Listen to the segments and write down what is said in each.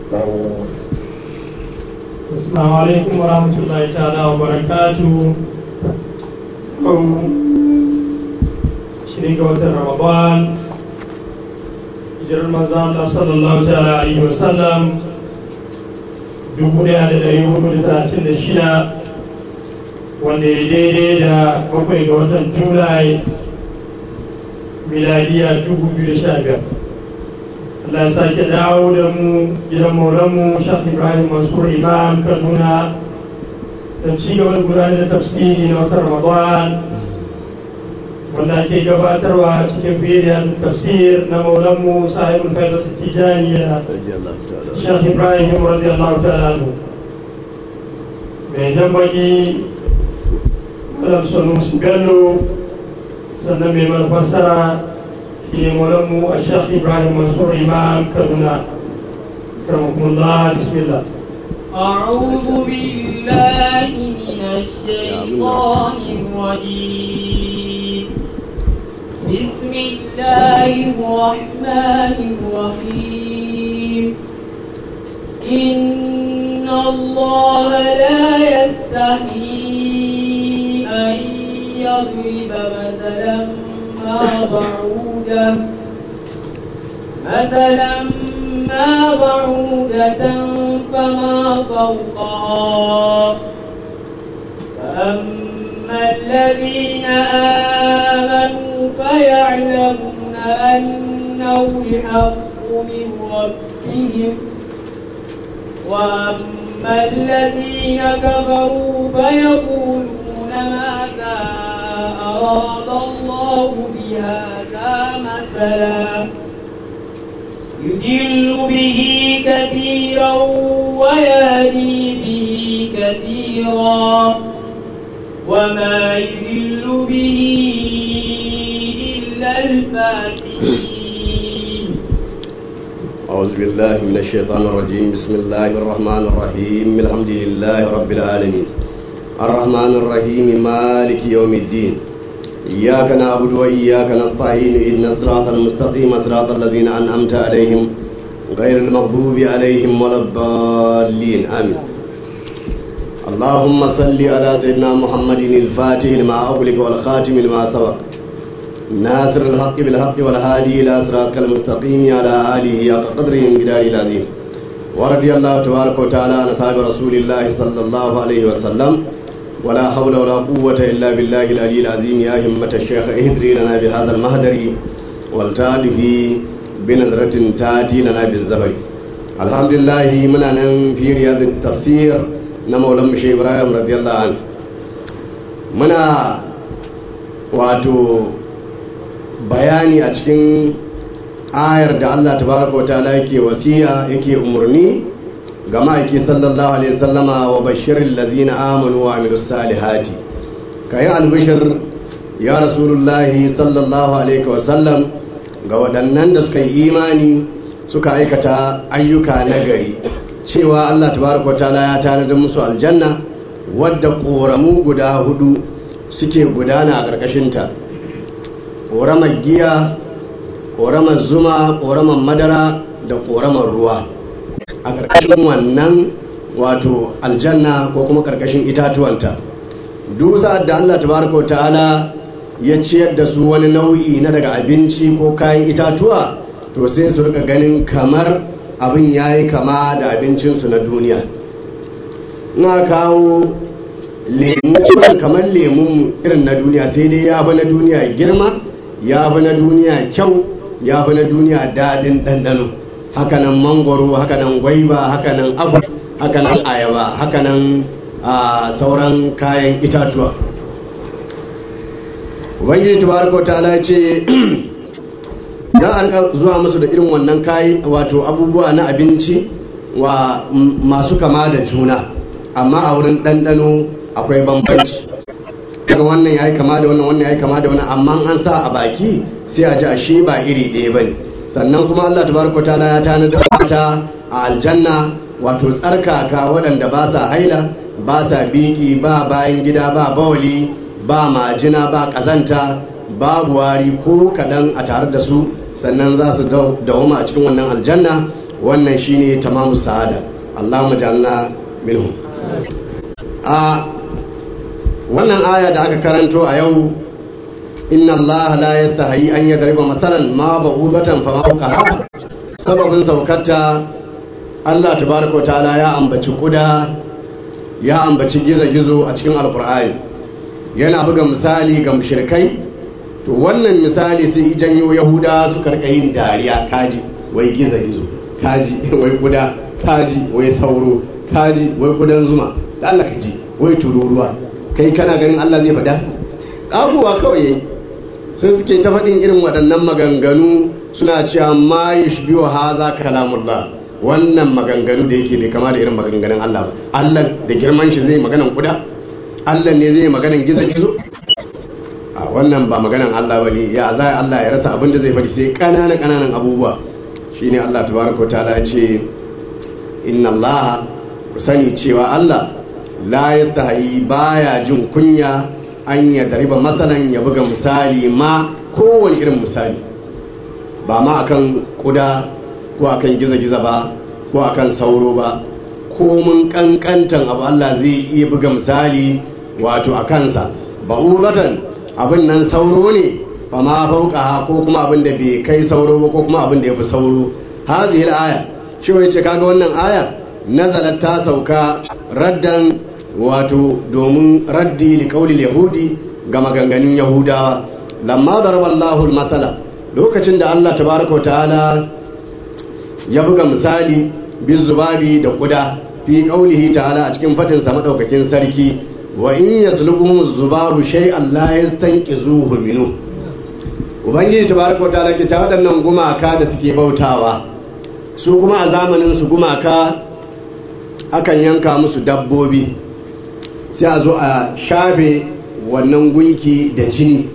Assalamu alaikum wa rahmatullahi ta'ala wa barakatuhu. Shirin ga watan Ramadan, hijirar manzo Allah sallallahu ta'ala alaihi wa sallam 1436 wanda ya daidai da 7 ga watan Julai miladiya 2015. Allah ya sake dawo da mu gidan maulanmu Sheikh Ibrahim Mansur Imam Kaduna da ci gaba da gudanar da tafsiri na watan Ramadan wanda ake gabatarwa cikin filin tafsir na maulanmu sahibul faidat tijaniya Sheikh Ibrahim radiyallahu ta'ala anhu. Mai jambaki Malam Sanusi Bello sannan mai marfasara في مولمو الشيخ إبراهيم منصور إمام كدنا كرمكم الله. بسم الله. أعوذ بالله من الشيطان الرجيم. بسم الله الرحمن الرحيم. إن الله لا يستحيي أن يضرب مثلا ما بعودة فما فوقها فأما الذين آمنوا فيعلمون أنه الحق من ربهم وأما الذين كفروا فيقولون ماذا أراد الله بهذا مثلا يضل به كثيرا ويهدي به كثيرا وما يضل به إلا الفاسقين. أعوذ بالله من الشيطان الرجيم. بسم الله الرحمن الرحيم. الحمد لله رب العالمين الرحمن الرحيم مالك يوم الدين إياك نعبد وإياك نستعين اهدنا الصراط المستقيم صراط الذين أنعمت عليهم غير المغضوب عليهم ولا الضالين آمين. اللهم صل على سيدنا محمد الفاتح لما أغلق والخاتم لما سبق ناصر الحق بالحق والهادي إلى صراطك المستقيم على آله حق قدره ومقداره العظيم. ورضي الله تبارك وتعالى عن أصحاب رسول الله صلى الله عليه وسلم ولا حول ولا قوة إلا بالله العلي العظيم. يا همة الشيخ اهدري لنا بهذا المهدر والتالفي بنظرة تاتي لنا بالزبر. الحمد لله منا في رياض التفسير نمولا مشي إبراهيم رضي الله عنه منا واتو bayani a cikin ayar da Allah tabaraka wa ta'ala yake wasiya yake umurni ga ma'aiki sallallahu alaihi wasallama wa bashiril ladina amanu wa amilus salihati. Kai albishir ya rasulullahi sallallahu alaihi wasallam ga waɗannan da suka yi imani suka aikata ayyuka nagari cewa Allah tabaraka wa ta'ala ya tanada musu aljanna wadda koramu guda 4 suke gudana a ƙarƙashinta. ƙoramar giya, ƙoramar zuma, ƙoramar madara da ƙoramar ruwa a ƙarƙashin wannan wato aljanna ko kuma ƙarƙashin itatuwanta. Duk sa'ad da Allah tabaraka ta'ala ya ciyar da su wani nau'i na daga abinci ko kayan itatuwa to sai su rika ganin kamar abin yayi kama da abincinsu na duniya. Na kawo lemu kamar lemun irin na duniya sai dai ya fi na duniya girma, ya fi na duniya kyau, ya fi na duniya daɗin ɗanɗano. Hakanan mangoro, hakanan gwaiba, hakanan abu, hakanan ayaba, hakanan sauran kayan itatuwa. Ubangiji tabaraka ta'ala ce za a rika zuwa musu da irin wannan kayi wato abubuwa na abinci wa masu kama da juna, amma a wurin ɗanɗano akwai bambanci. Daga wannan ya yi kama da wannan, wannan ya yi kama da wannan, amma an sa a baki sai a ji ashe ba iri ɗaya ba ne. Sannan kuma Allah tabaraka ta'ala ya tanadar ta a aljanna wato tsarkaka waɗanda ba sa haila, ba sa biki, ba bayan gida, ba bawali, ba majina, ba ƙazanta, babu wari ko kaɗan a tare da su. Sannan za su dawoma a cikin wannan aljanna wannan shine tamamu sa'ada. Allahumma ja'alna minhum. A wannan aya da aka karanto a yau, inna Allah la yastahi an yadriba masalan ma ba'udatan fa fawqaha, sababin saukarta Allah tabaraka wa ta'ala ya ambaci kuda, ya ambaci gizo-gizo a cikin alkur'ani, yana buga misali ga mushrikai. To wannan misali sai janyo yahuda su karka yin dariya, kaji wai gizo-gizo, kaji wai kuda, kaji wai sauro, kaji wai kudan zuma, da Allah kaji wai tururuwa. Kai kana ganin Allah zai faɗa? Abubuwa kawai yayi. Sai suke ta faɗin irin waɗannan maganganu, suna cewa ma yushbihu hadha kalamullah, wannan maganganu da yake bai kama da irin maganganun Allah ba. Allah da girman shi zai maganan kuda? Allah ne zai maganan gizo-gizo? A wannan ba maganan Allah bane. Ya za Allah ya rasa abin da zai faɗi sai ƙananan abubuwa. Shine Allah tabaraka wa ta'ala ya ce inna Allah, ku sani cewa Allah la yastahi, baya jin kunya an ya dariba matsalan, ya buga misali ma kowane irin misali, ba ma akan kuda ko akan giza-giza ba ko akan sauro ba, ko mun kankantan abu Allah zai iya buga misali wato a kansa. Ba'udatan, abin nan sauro ne, ba ma fauka, ko kuma abin da bai kai sauro ba, ko kuma abin da ya fi sauro. Hadhihi al-aya, shi wai ce kaga wannan aya nazalat, ta sauka raddan, wato domin raddi li qaulil yahudi, ga maganganun yahudawa. Lamma daraballahu al-masala, lokacin da Allah tabaraka wa ta'ala ya buga misali bizubabi da kuda fi qaulihi ta'ala a cikin fadin sa madaukakin sarki, wa in yaslubuhum az-zubabu shay'an la yastanqizuhu minhu. Ubangiji tabaraka wa ta'ala ke ta waɗannan gumaka da suke bautawa, su kuma a zamanin su gumaka akan yanka musu dabbobi, sai a zo a shafe wannan gunki da jini.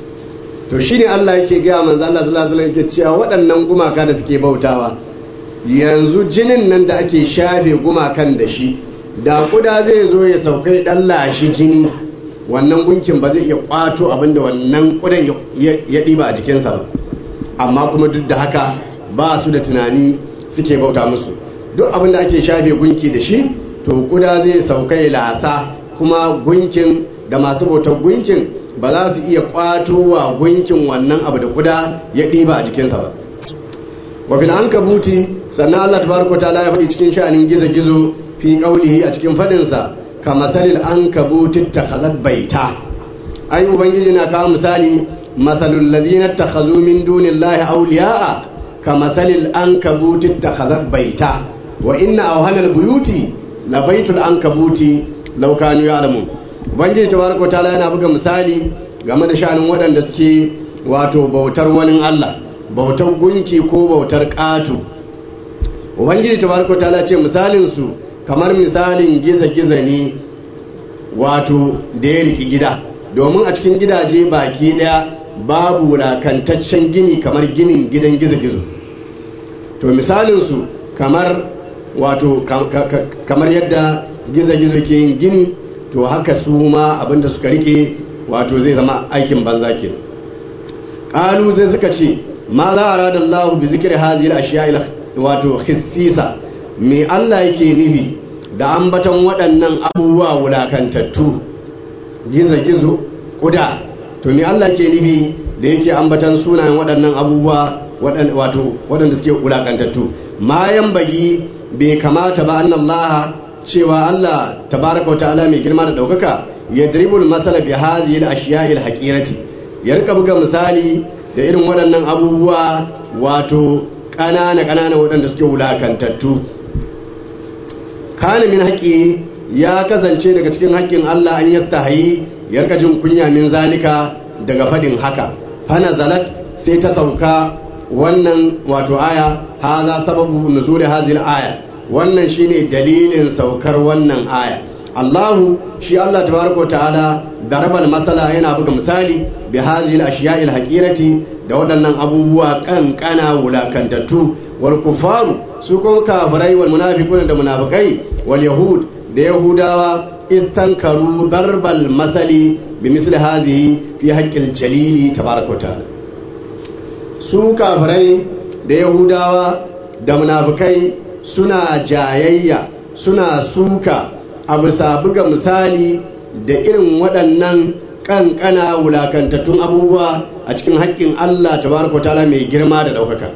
To shine Allah yake gaya manzo Allah sallallahu alaihi wasallam yake cewa waɗannan gumaka da suke bautawa, yanzu jinin nan da ake shafe gumakan da shi, da kuda zai zo ya saukai dan lashi jini, wannan gunkin ba zai iya kwato abinda wannan kudan ya diba a jikinsa ba. Amma kuma duk da haka ba su da tunani, suke bauta musu. Duk abinda ake shafe gunki da shi, to kuda zai saukai lasa, kuma gunkin da masu bautar gunkin ba za su iya kwato wa gunkin wannan abu da kuda ya ɗiba a jikinsa ba. Wafin an kabuti, sannan Allah tabaraka ta'ala ya faɗi cikin sha'anin gizo-gizo fi ƙaulihi a cikin faɗinsa, ka matsalil an kabuti ta hazard baita. Ai Ubangiji na kawo misali, matsalul lazina ta hazu min dunin lahi auliya'a, ka matsalil an kabuti ta hazard baita, wa inna a wahalar buyuti la baitul an kabuti laukanu ya alamun. Ubangiji tabaraka wa ta'ala yana buga misali game da sha'anin waɗanda suke wato bautar wani Allah, bautar gunki ko bautar ƙato. Ubangiji tabaraka wa ta'ala ce misalin su kamar misalin giza-giza ne, wato da ya riki gida, domin a cikin gidaje baki ɗaya babu wulakantaccen gini kamar ginin gidan gizo-gizo. To misalin su kamar wato kamar yadda gizo-gizo ke yin gini, to haka su ma abinda suka rike wato zai zama aikin banza ke. Qalu sai suka ce ma za arada Allah bi zikri hadhihi al-ashya' wato khissisa, me Allah yake nufi da ambaton waɗannan abubuwa wulakantattu, gizo-gizo, kuda? To me Allah yake nufi da yake ambaton sunayen waɗannan abubuwa wato waɗanda suke wulakantattu? Ma yambagi, bai kamata ba annallaha, cewa Allah tabaraka wa ta'ala mai girma da daukaka, yadribul masala bi hadhihi al-ashya'i al-haqirati, ya rika buga misali da irin waɗannan abubuwa wato ƙanana waɗanda suke wulakantattu. Kana min haƙi, ya kasance daga cikin haƙƙin Allah an yastahi, ya rika jin kunya min zalika daga fadin haka. Hana zalat, sai ta sauka wannan wato aya, haza sababu nuzul hadhihi al-aya, wannan shine dalilin saukar wannan aya. Allahu, shi Allah tabaraka ta'ala, darabal masala, yana buga misali bi hadhihi al-ashiya'i al-haqirati, da waɗannan abubuwa kankana wulakantattu. Wal kufaru, su kuma kafirai, wal munafiquna da munafikai, wal yahud da yahudawa, istankaru darbal masali bi misli hadhihi fi haqqil jalili tabaraka ta'ala. Su kafirai da yahudawa da munafikai suna jayayya suna suka a bisa buga misali da irin waɗannan kankana wulakantattun abubuwa a cikin haƙƙin Allah tabaraka ta'ala mai girma da ɗaukaka.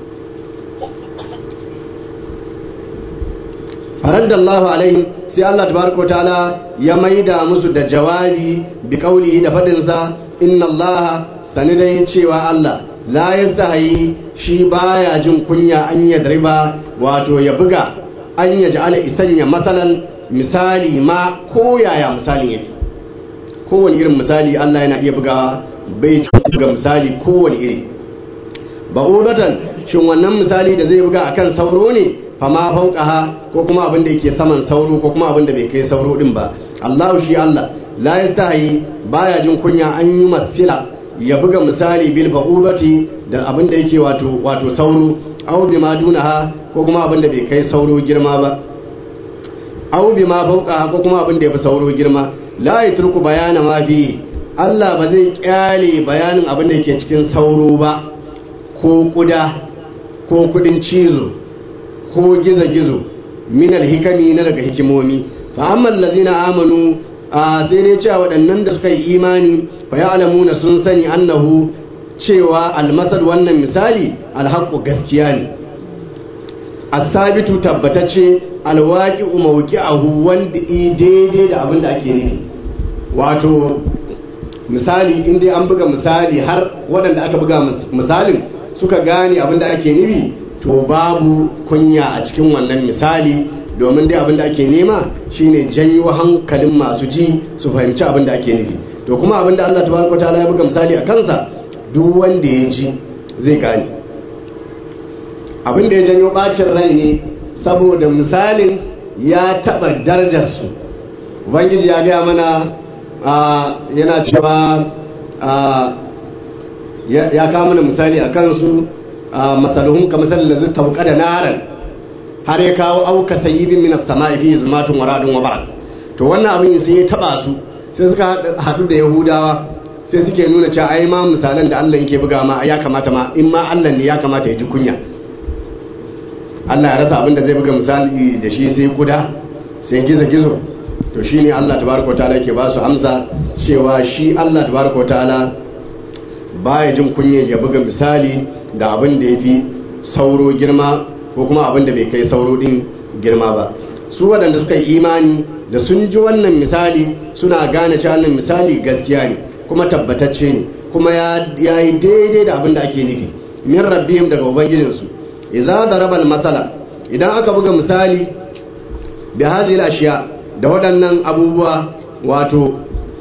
faraddallahu alaihim sai Allah tabaraka ta'ala ya maida musu da jawabi bi qaulihi da fadinsa inna Allah sani dai cewa Allah la yastahi shi baya jin kunya an yadriba wato ya buga an yaj'ala isanya masalan misali ma ko yaya misalin yake kowane irin misali Allah yana iya bugawa bai buga misali kowane iri ba'udatan shin wannan misali da zai buga akan sauro ne fama fauqaha ko kuma abin da yake saman sauro ko kuma abin da bai kai sauro din ba Allah shi Allah la yastahi baya jin kunya an yi masila ya buga misali bil ba'udati da abin da yake wato sauro aw bima dunaha ko kuma abin da bai kai sauro girma ba aw bima fauqaha ko kuma abin da yafi sauro girma la yatruku bayana ma fi Allah ba zai kyale bayanin abin da yake cikin sauro ba ko kuda ko kudin cizo ko gizo-gizo min alhikami na daga hikimomi fa amma allazina amanu sai dai cewa waɗannan da suka yi imani fa ya'lamuna sun sani annahu cewa almasal wannan misali alhaqqu gaskiya ne as-sabitu tabbatacce alwaqi'u mawqi'ahu wanda daidai da abin da ake nufi wato misali in dai an buga misali har waɗanda aka buga misalin suka gane abin da ake nufi to babu kunya a cikin wannan misali domin dai abin da ake nema shine janyo hankalin masu ji su fahimci abin da ake nufi to kuma abin da Allah tabaraka ta'ala ya buga misali a kansa duk wanda ya ji zai gane abin da ya janyo bacin rai ne saboda misalin ya taba darajar su ubangiji ya gaya mana yana cewa ya kawo mana misali a kansu masaluhum ka masalin da zai tauka da naran har ya kawo auka sayyibin minas sama'i fi zulmatun wa ra'dun wa barq to wannan abin sai ya taba su sai suka hadu da yahudawa sai suke nuna cewa ai ma misalan da Allah yake buga ma ya kamata ma in ma Allah ne ya kamata ya ji kunya Allah ya rasa abin da zai buga misali da shi sai kuda sai gizo to shine Allah tabaraka wataala yake ba su amsa cewa shi Allah tabaraka wataala baya jin kunya ya buga misali da abin da yafi sauro girma ko kuma abin da bai kai sauro din girma ba su waɗanda suka yi imani da sun ji wannan misali suna gane cewa wannan misali gaskiya ne kuma tabbatacce ne kuma ya yi daidai da abin da ake nufi min rabbihim daga ubangijinsu idza darabal masala idan aka buga misali bi hadhihi al-ashiya da waɗannan abubuwa wato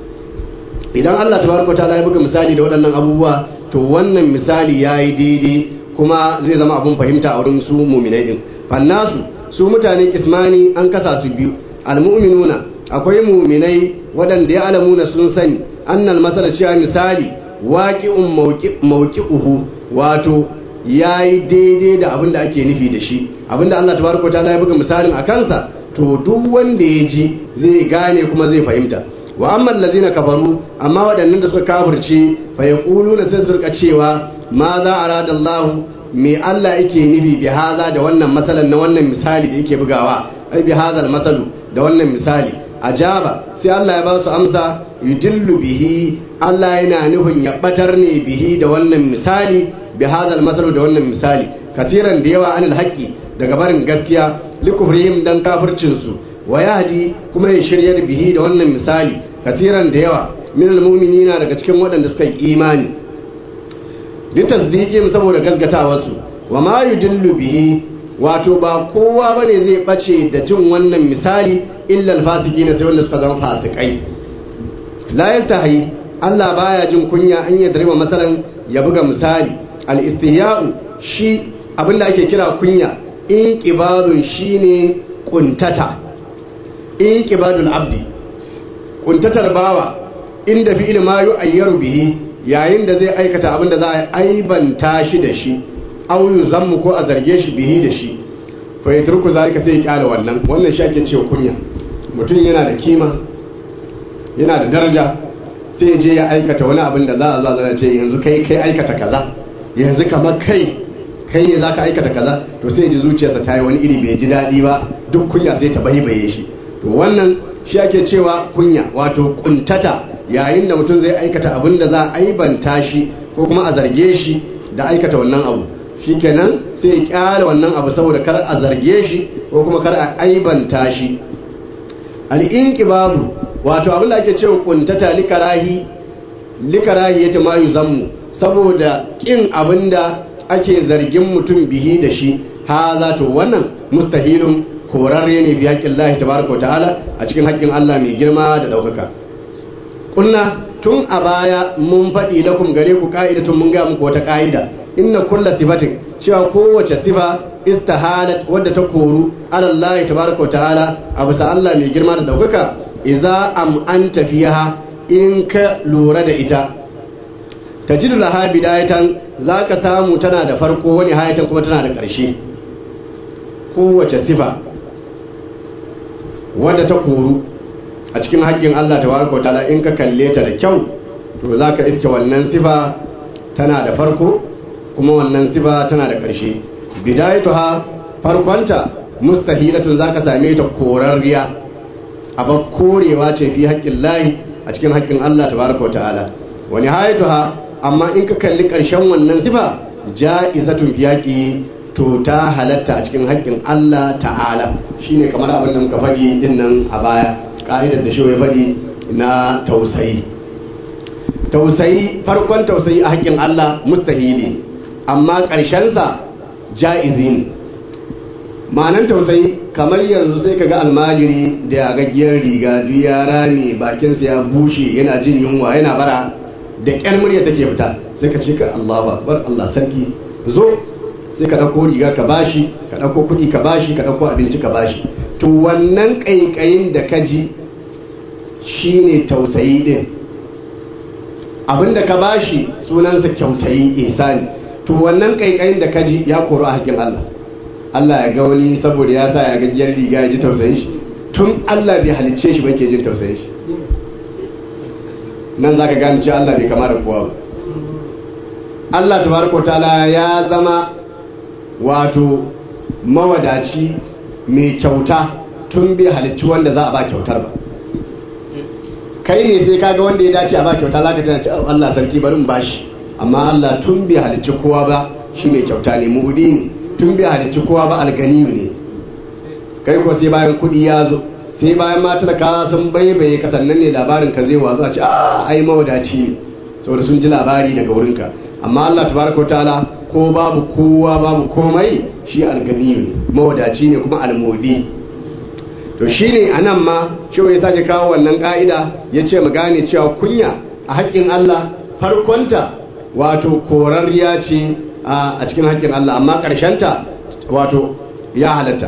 idan Allah tabaraka ta'ala ya buga misali da waɗannan abubuwa to wannan misali yayi daidai kuma zai zama abun fahimta a wurin su mu'minai din fannasu su mutane kismani an kasa su biyu almu'minuna akwai mu'minai waɗanda ya alamuna sun sani annal masala cewa misali waqi'un mawqi'uhu wato yayi daidai da abin da ake nufi da shi abinda Allah tabaraka ta'ala ya buga misalin a kansa to duk wanda ya ji zai gane kuma zai fahimta wa amma allazina kafaru amma waɗannan da suka kafirce fa yaquluna sai su rika cewa ma za arada Allah me Allah yake nufi bi hada da wannan masalan na wannan misali da yake bugawa ai bi hadal masalu da wannan misali ajaba sai Allah ya ba su amsa yudillu bihi Allah yana nufin ya batar ne bihi da wannan misali bi hadal masalu da wannan misali kasiran da yawa anil haqqi daga barin gaskiya likufrihim dan kafircin su wa yahdi kuma ya shiryar bihi da wannan misali kasiran da yawa min almu'minina daga cikin waɗanda suka yi imani litasdiqihim saboda gaskatawar su wa ma yudillu bihi wato ba kowa bane zai bace da jin wannan misali illa alfasiqina sai wanda suka zama fasikai la yastahi Allah baya jin kunya an ya dariba masalan ya buga misali al-istihya'u shi abinda ake kira kunya in qibadun shine kuntata in qibadul abdi kuntatar bawa inda fi'il ma yu'ayyaru bihi yayin da zai aikata abinda za a aibanta shi da shi aw yuzammu ko a zarge shi bihi da shi fa yatruku zalika sai ya kyale wannan shi ake cewa kunya mutum yana da kima yana da daraja sai ya je ya aikata wani abin da za a zo ce yanzu kai aikata kaza yanzu kamar kai kai ne zaka aikata kaza to sai ji zuciyarsa ta yi wani iri bai ji daɗi ba duk kunya sai ta baibaye shi to wannan shi ake cewa kunya wato kuntata yayin da mutum zai aikata abin da za a aibanta shi ko kuma a zarge shi da aikata wannan abu shikenan sai ya kyale wannan abu saboda kar a zarge shi ko kuma kar a aibanta shi. Al-inqibabu wato abin da ake cewa kuntata likarahi yace ma yuzammu saboda kin abinda ake zargin mutum bihi da shi haza to wannan mustahilun korarre ne bi haƙƙin Allah tabaraka wa ta'ala a cikin haƙƙin Allah mai girma da ɗaukaka. Kunna tun a baya mun faɗi lakum gare ku ka'idatun mun ga muku wata ka'ida inna kulla sifatin cewa kowace sifa istahalat wadda ta koru ala Allah tabaraka wa ta'ala a bisa Allah mai girma da ɗaukaka idza am anta fiha in ka lura da ita tajidu laha bidayatan zaka samu tana da farko wani hayatan kuma tana da ƙarshe. Kowace sifa wadda ta koru a cikin haƙƙin Allah tabaraka wa ta'ala in ka kalle ta da kyau to zaka iske wannan sifa tana da farko kuma wannan sifa tana da ƙarshe. Bidayatuha farkonta mustahilatun zaka same ta korarriya aba korewa ce fi haƙƙin lahi a cikin haƙƙin Allah tabaraka wa ta'ala. Wa nihayatuha amma in ka kalli ƙarshen wannan sifa ja'izatun fi haqqi to ta halatta a cikin haƙƙin Allah ta'ala shine kamar abin da muka faɗi dinnan a baya ka'idar da shi ya faɗi na tausayi farkon tausayi a haƙƙin Allah mustahili amma ƙarshensa ja'izi ne. ma'anan tausayi kamar yanzu sai kaga almajiri da ya gaggiyar riga duk ya rame bakinsa ya bushe yana jin yunwa yana bara da ƙyar murya take fita sai ka ce ka Allahu akbar Allah sarki zo sai ka ɗauko riga ka bashi ka ɗauko kuɗi ka bashi ka ɗauko abinci ka bashi to wannan ƙaiƙayin da ka ji shine tausayi ɗin abinda ka bashi sunansa kyautayi ihsani to wannan ƙaiƙayin da ka ji ya koro a haƙƙin Allah. Allah ya ga wani saboda ya sa ya gajiyar riga ya ji tausayin shi tun Allah bai halicce shi ba ke jin tausayin shi nan za ka gane cewa Allah bai kama da kowa ba. Allah tabaraka ta'ala ya zama wato mawadaci mai kyauta tun bai halicci wanda za a ba kyautar ba. Kai ne sai kaga wanda ya dace a ba kyauta za ka tana ce Allah sarki bari mu bashi amma Allah tun bai halicci kowa ba shi mai kyauta ne mu'udi ne tun bai halicci kowa ba alganiyu ne. Kai ko sai bayan kudi ya zo sai bayan matar ka sun baibaye ka sannan ne labarin ka zai wazo a ce ai mawadaci ne saboda sun ji labari daga wurinka amma Allah tabaraka wa ta'ala ko babu kowa babu komai shi alganiyu ne mawadaci ne kuma almudi. To shine anan ma shi ya sake kawo wannan ka'ida yace mu gane cewa kunya a haƙƙin Allah farkonta wato korarriya ce a cikin haƙƙin Allah amma ƙarshenta wato ya halatta.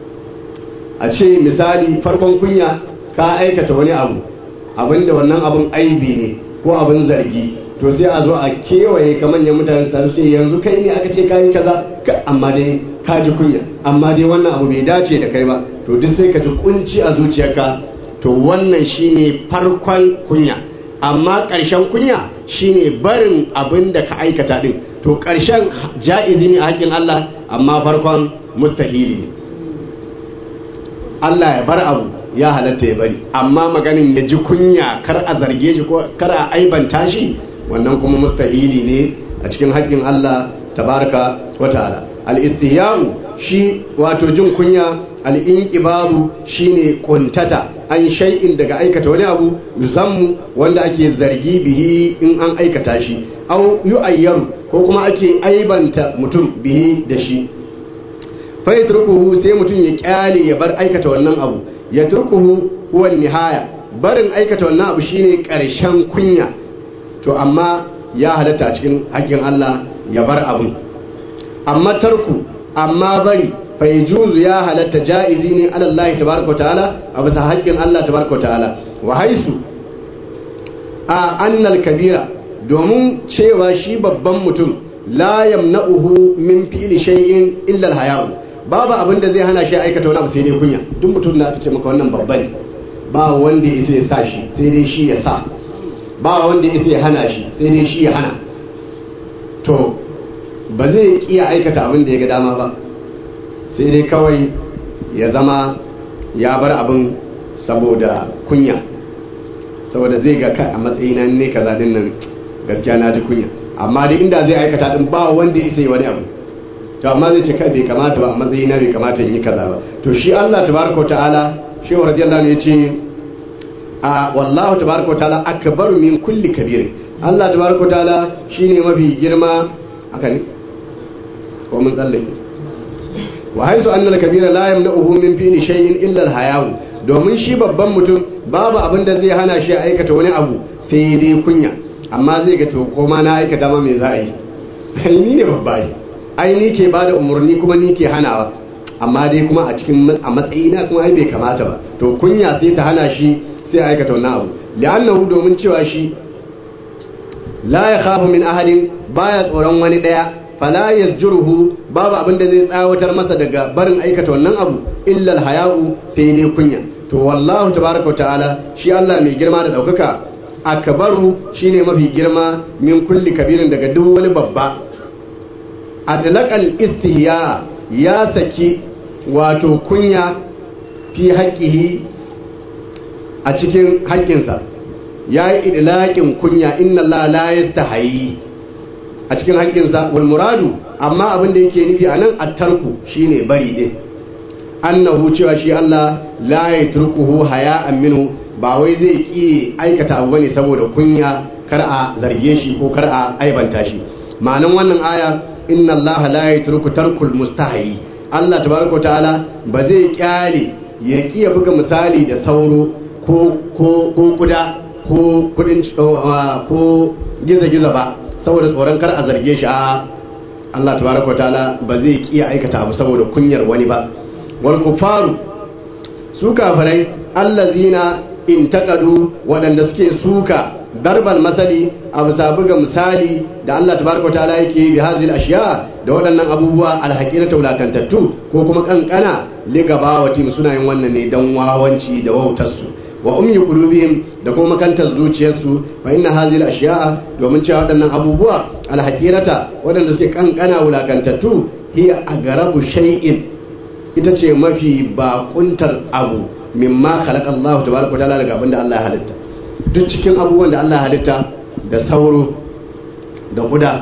A ce misali farkon kunya ka aikata wani abu abinda wannan abun aibi ne ko abin zargi to sai a zo a kewaye kamar manyan mutane su ce yanzu kai ne aka ce kayan kaza amma dai ka ji kunya amma dai wannan abu bai dace da kai ba to duk sai ka ji kunci a zuciyarka to wannan shine farkon kunya amma ƙarshen kunya shine barin abin da ka aikata din to ƙarshen ja'izi ne a haƙin Allah amma farkon mustahili ne. Allah ya bar abu ya halatta ya bari amma maganin ya ji kunya kar a zarge shi ko kar a aibanta shi wannan kuma mustahili ne a cikin haƙƙin Allah tabaraka wa ta'ala. Al-istihya'u shi wato jin kunya, al-inqibaru shine kuntata an shay'in daga aikata wani abu yuzammu wanda ake zargi bihi in an aikata shi au yu'ayyaru ko kuma ake aibanta mutum bihi da shi fa yatrukuhu sai mutum ya kyale ya bar aikata wannan abu yatrukuhu huwa nihaya barin aikata wannan abu shine karshen kunya to amma ya halatta cikin haƙƙin Allah ya bar abun amma tarku amma bari fa yajuzu ya halatta jaizi ne ala Allah tabaaraka wa ta'ala a bisa haƙƙin Allah tabaaraka wa ta'ala wa haisu a annal kabira domin cewa shi babban mutum la yamna'uhu min fi'li shay'in illa al-haya'u babu abin da zai hana shi aikata wani abu sai dai kunya duk mutum da aka ce maka wannan babba ne ba wanda ya sa shi sai dai shi ya sa ba wanda ya hana shi sai dai shi ya hana to ba zai iya aikata abin da ya ga dama ba, sai dai kawai ya zama ya bar abin saboda kunya, saboda zai ga kai a matsayina ne kaza din nan gaskiya na ji kunya, amma dai inda zai aikata din ba wanda ya sai wani abu, to amma zai ce kai bai kamata ba, a matsayina bai kamata in yi kaza ba. To shi Allah tabaraka wa ta'ala, shi wa radiyallahu anhu yace a wallahu tabaraka wa ta'ala akbaru min kulli kabir. Allah tabaraka wa ta'ala shine mafi girma, haka ne ko mun tsallake, wa haisu anna al-kabira la yamna'uhu min fi'li shay'in illa al-haya'u, domin shi babban mutum babu abin da zai hana shi aikata wani abu sai dai kunya, amma zai ga to koma na aikata ma me za a yi, ai ni ne babba ne, ai ni ke bada umarni kuma ni ke hanawa, amma dai kuma a matsayina kuma ai bai kamata ba, to kunya sai ta hana shi sai aikata wannan abu. li'annahu, domin cewa shi la ya khafu min ahadin, baya tsoron wani daya, fala yasjuruhu, babu abin da zai tsawatar masa daga barin aikata wannan abu illa alhaya'u, sai dai kunya. To wallahu tabaraka ta'ala, shi Allah mai girma da daukaka, akbaru shine mafi girma min kulli kabirin, daga duk wani babba. Adlaqal istihya, ya saki wato kunya fi haqqihi, a cikin haƙƙinsa ya yi idlaƙin kunya, inna Allah la yastahi, a cikin haƙƙinsa. wal muradu, amma abin da yake nufi anan at-tarku shine bari din, annahu, cewa shi Allah la yatrukuhu haya'an minhu, ba wai zai ki aikata abu bane saboda kunya, kar a zarge shi ko kar a aibanta shi. ma'anan wannan aya, inna Allah la yatruku tarkul mustahi, Allah tabaraka ta'ala ba zai kyale ya ki ya buga misali da sauro ko kuda ko kudin ko giza-giza ba saboda tsoron kar a zarge shi. a Allah tabaraka ta'ala ba zai kiya aikata abu saboda kunyar wani ba. wal kufaru, su kafirai, allazina intaqadu, wadanda suke suka darbal masali, abu sabuga misali da Allah tabaraka ta'ala yake bi hazil ashiya, da waɗannan abubuwa alhaƙina taulakantattu ko kuma kankana, ligabawati, suna yin wannan ne dan wawanci da wautarsu, wa ummi qulubihim, da kuma makantar zuciyarsu. fa inna hadhihi al-ashya'a, domin cewa waɗannan abubuwa al-haqirata, waɗanda suke kankana wulakantattu, hiya agarabu shay'in, ita ce mafi bakuntar abu, mimma khalaqa Allah tabaraka wa ta'ala, daga abinda Allah ya halitta. duk cikin abubuwan da Allah ya halitta, da sauro da kuda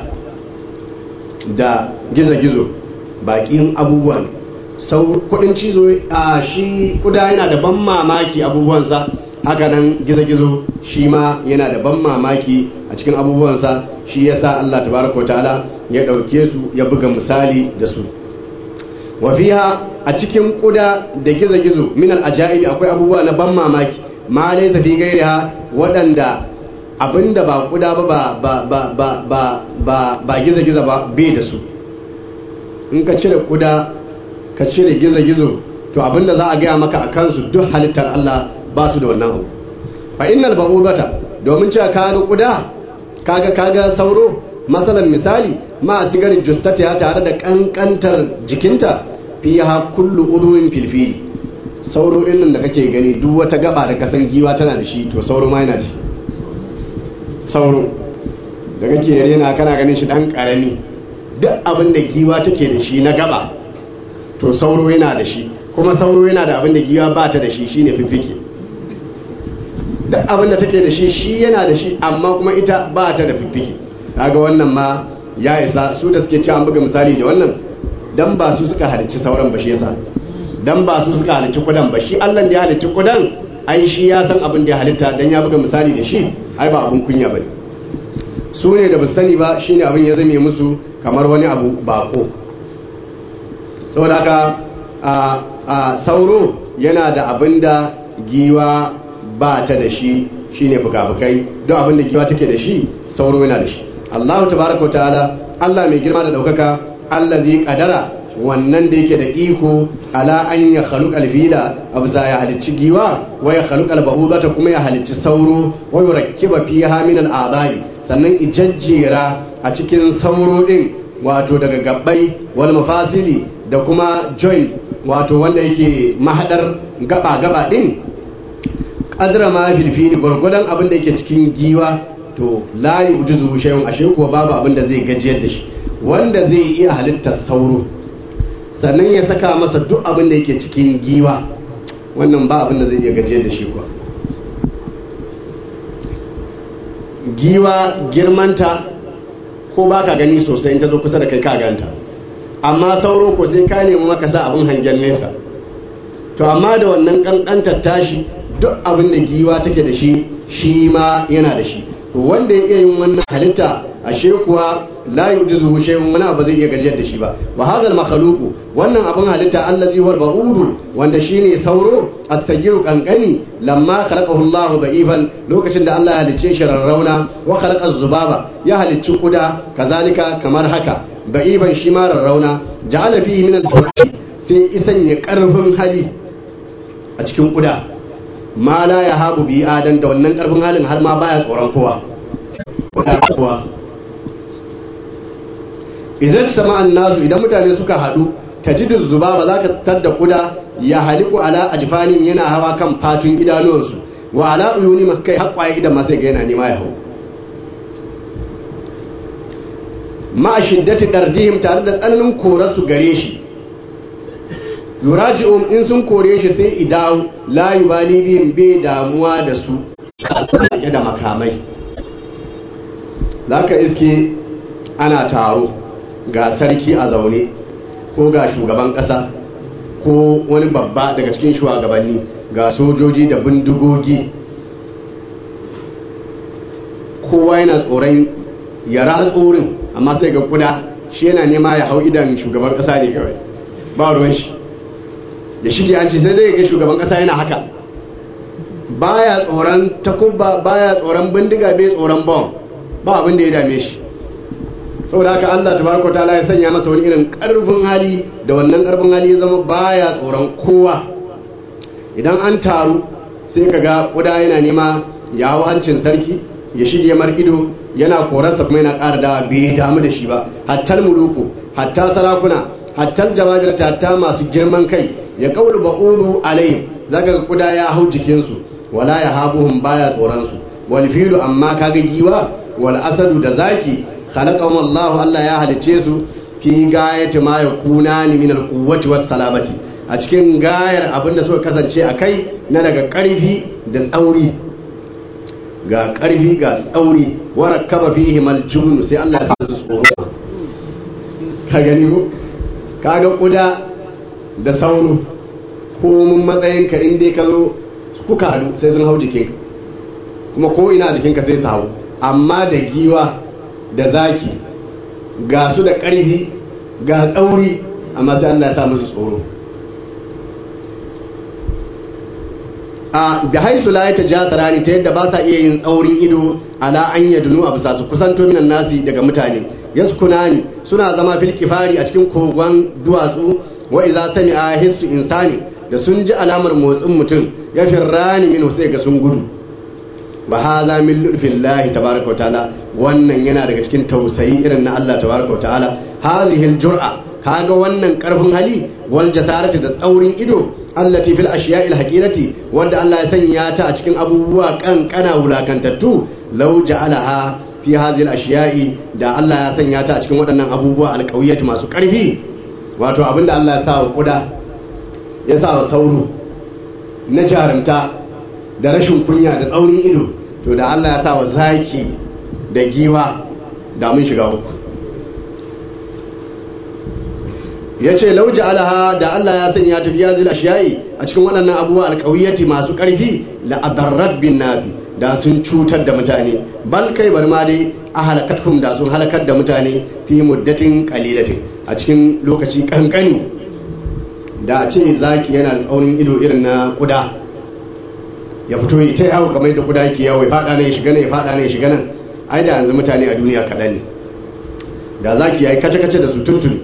da gizo-gizo, bakin abubuwan kudin cizo, a shi kuda yana da ban mamaki abubuwansa, haka nan gizo-gizo shi ma yana da ban mamaki a cikin abubuwansa. shi yasa Allah tabaraka wa ta'ala ya dauke su ya buga misali da su. wa fiha, a cikin kuda da gizo-gizo, min al-ajaibi, akwai abubuwa na ban mamaki, ma laysa fi gairiha, wadanda abinda ba kuda ba gizo-gizo ba bai da su. in ka cire kuda ka cire gizo-gizo, to abinda za a gaya maka a kansu duk halittar Allah ba su da wannan abu. fa innal ba'udata, domin cewa kaga kuda kaga sauro, masalan misali, ma a sigarin justata, tare da kankantar jikinta, fiha kullu udwin filfili, sauro din nan da kake gani duk wata gaba da kasan giwa tana da shi, to sauro ma yana da shi. sauro da kake rena kana ganin shi dan karami, duk abin da giwa take da shi na gaba, to sauro yana da shi. kuma sauro yana da abin da giwa ba ta da shi, shine fiffike. duk abin da take da shi yana da shi, amma kuma ita ba ta da fiffike. kaga wannan ma ya isa. su da suke cewa an buga misali da wannan, dan ba su suka halicci sauran ba, shi yasa, dan ba su suka halicci kudan ba, shi Allah da ya halicci kudan, ai shi ya san abin da ya halitta, dan ya buga misali da shi, ai ba abun kunya bane. su ne da ba su sani ba, shine abin ya zame musu kamar wani abu bako. saboda haka a sauro yana da abin da giwa ba ta da shi, shine fuka-fukai. don abin da giwa take da shi, sauro yana da shi. Allah tabaraka ta'ala, Allah mai girma da daukaka, allazi qadara, wannan da yake da iko, ala an ya khaluq alfila, abza ya halicci giwa, wa ya khaluq albahudata, kuma ya halicci sauro, wa yurakkiba fiha min al'adai, sannan ijajjera a cikin sauro din, wato daga gabbai, wal mafasili, da kuma joint, wato wanda yake mahadar gaba din, qadra ma filfili, gurgudan abin da yake cikin giwa, to la yujuzu shay'un, ashe kuwa babu abin da zai gajiyar da shi. wanda zai iya halittar sauro sannan ya saka masa duk abin da yake cikin giwa, wannan ba abin da zai iya gajiyar da shi kuwa. Giwa girmanta ko ba ka gani sosai in ta zo kusa da kai ka ganta, amma sauro ko sai ka nemi maka sa abin hangen nesa. To amma da wannan kankantar tashi duk abin da giwa take da shi shi ma yana da shi. To wanda ya iya yin wannan halitta ashe kuwa la yujizu shay'un, wani abu zai iya gajiyar da shi ba. Wa hadha al-makhluqu, wannan abin halitta allazi huwa al-ba'ud, wanda shine sauro as-sagiru kankani, lamma khalaqahu Allah da'ifan, lokacin da Allah ya halicce shi rarrauna, wa khalaqa az-zubaba, ya halicci kuda kazalika kamar haka da'ifan shi ma rarrauna, ja'ala fihi min al-jur'i, sai isan ya karfin hali a cikin kuda, ma la yahabu bi adan, da wannan karfin halin har ma baya tsoron kowa. Idan sama'an nasu, idan mutane suka haɗu, tajidu zubaba, za ka tadda kuda ya haliku ala ajfanin, yana hawa kan fatun idanuwansu, wa ala uyuni kai haƙwaye idan ma sai ga yana nema ya hau. Ma shiddati dardihim, tare da tsananin korarsu gare shi, yuraji'um, in sun kore shi sai idawu, la yubali bihim, bai damuwa da su da makamai. Zaka iske ana taro, ga sarki a zaune ko ga shugaban kasa ko wani babba daga cikin shugabanni, ga sojoji da bindigogi, kowa yana tsoron ya ratsorin, amma sai ga kuda shi yana nema ya hau idan shugaban kasa ne kawai, ba ruwan shi ya shige an ce sai dai ga shugaban kasa yana haka, baya tsoron takubba, baya tsoron bindiga, bai tsoron bom, ba abin da ya dame shi. Saboda haka Allah tabaraka ta'ala ya sanya masa wani irin karfin hali, da wannan karfin hali ya zama baya tsoron kowa. Idan an taru sai kaga kuda yana nema ya hawo hancin sarki, ya shige mar ido, yana korarsa kuma yana ƙara dawa, bai damu da shi ba. Hatta muluku, hatta sarakuna, hatta jawabir, hatta masu girman kai, ya kaulu ba'ulu alaihim, zaka ga kuda ya hau jikinsu, wala ya habuhum, baya tsoron su. Wal filu, amma kaga giwa, wal asadu da zaki, khalaqahum Allah ya halice su fi gayati ma yakunani min al-quwwati was-salamati, a cikin gayar abinda suka kasance akai na daga karfi da tsauri, ga karfi ga tsauri, wa rakaba fihi al-jubn, sai Allah ya sa su tsoro. Ka gani ko kaga kuda da sauro, ko mun matsayinka in dai ka zo kuka hadu sai sun hau jikinka, kuma ko ina jikinka sai su hau. Amma da giwa da zaki ga su da ƙarfi ga tsauri, amma sai Allah ya sa musu tsoro. A bi haisu la ta jasarani, ta yadda ba sa iya yin tsaurin ido ala an yadunu a bisa su kusanto minan nasi daga mutane. Yaskunani, suna zama fil kifari, a cikin kogon duwatsu. Wa idza sami'a hissu insani, da sun ji alamar motsin mutum, ya firrani minhu, sai ga sun gudu. Wa hadha min lutfillahi tabaaraka wa ta'ala, wannan yana daga cikin tausayi irin na Allah tabaaraka wa ta'ala. Hadhihi al-jur'a, kaga wannan karfin hali, wal jasarati, da tsaurin ido, allati fil ashiya'i al-haqirati, wanda Allah ya sanya ta a cikin abubuwa kankana wulakantattu. Law ja'alaha fi hadhihi al-ashiya'i, da Allah ya sanya ta a cikin waɗannan abubuwa al-qawiyati, masu karfi. Wato abinda Allah ya sa wa kuda, ya sa wa sauro na jarumta da rashin kunya da tsaurin ido, to da Allah ya sa wa zaki da giwa, da mun shiga uku. ya ce lauji alaha, da Allah ya sanya tafiya zil ashiyayi a cikin waɗannan abubuwa alƙawiyati masu ƙarfi, la adarrat bin nasi, da sun cutar da mutane. Bal kai bar ma dai a halakatkum, da sun halakar da mutane fi muddatin qalilatin, a cikin lokaci kankani. Da a ce zaki yana da tsaurin ido irin na kuda, ya fito ya ta yawo kamar da kuda yake yawo, ya fada nan ya shiga nan, ya fada nan ya shiga nan. Ai da yanzu mutane a duniya kaɗan ne, da zaki yayi kace-kace da su tuntuni.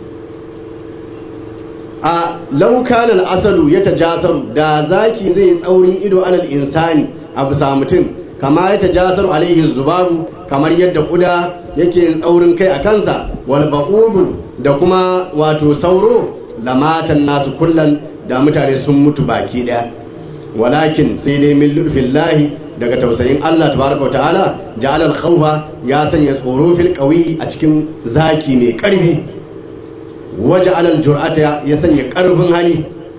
A laukan al'asalu ya tajasaru, da zaki zai tsaurin ido alal insani a bisa mutum, kama ya tajasaru alaihi zubabu, kamar yadda kuda yake tsaurin kai a kansa, wal ba'udu, da kuma wato sauro, lamatan nasu kullan, da mutane sun mutu baki daya. Walakin sai dai min lutfillahi, daga tausayin Allah tabaraka wa ta'ala ja'ala al-khawfa ya sanya tsoro fil qawi a cikin zaki mai karfi waja'ala al-jur'ata ya sanya karfin hali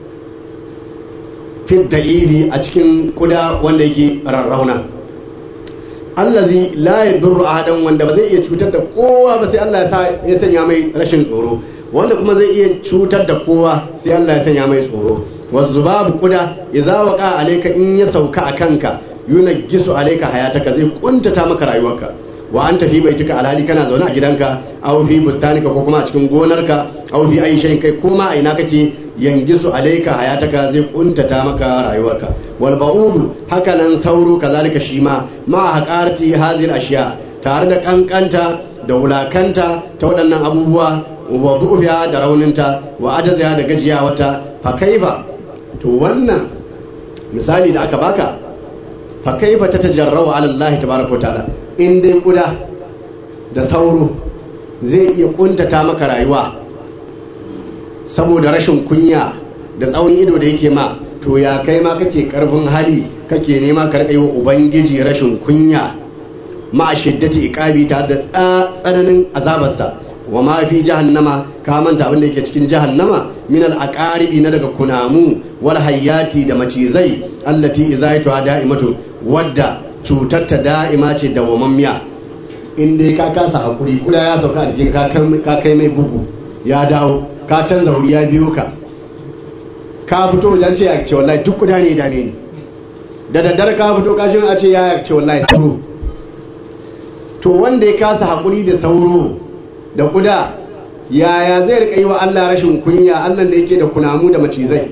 fil da'ibi a cikin kuda wanda yake rarrauna allazi la yadurru ahadan wanda ba zai iya cutar da kowa ba sai Allah ya sanya mai rashin tsoro wanda kuma zai iya cutar da kowa sai Allah ya sanya mai tsoro wazubabu kuda idza waqa alayka in ya sauka akanka yunajjisu alayka hayataka zai kuntata maka rayuwarka wa anta fi baitika alhali kana zaune a gidanka aw fi bustanika ko kuma a cikin gonarka aw fi aishin kai kuma a ina kake yangisu alayka hayataka zai kuntata maka rayuwarka wal ba'udu haka nan sauro kazalika shi ma haqarati hadhihi al ashiya tare da kankanta da wulakanta ta waɗannan abubuwa wa du'biya da rauninta wa ajaziya da gajiyawarta fa kaifa to wannan misali da aka baka fa kaifa tatajarrau ala Allah tabaaraka wa ta'ala in dai kuda da sauro zai iya kuntata maka rayuwa saboda rashin kunya da tsaurin ido da yake ma to ya kai ma kake karfin hali kake nema karkai wa ubangiji rashin kunya ma shiddati iqabi ta da tsananin azabarsa wa ma fi jahannama ka manta abin da yake cikin jahannama min al aqaribi na daga kunamu wal hayati da macizai allati izaitu da'imatu wadda cutar ta da'ima ce dawamammiya in dai ka kasa hakuri kuda ya sauka a cikin ka kai mai bugu ya dawo ka canza wuri ya biyo ka fito wajen ce ya ce wallahi duk kuda ne dame ni da daddare ka fito ka shirin a ce ya ce wallahi sauro to wanda ya kasa hakuri da sauro da kuda yaya zai rika yi wa Allah rashin kunya Allah da yake da kunamu da macizai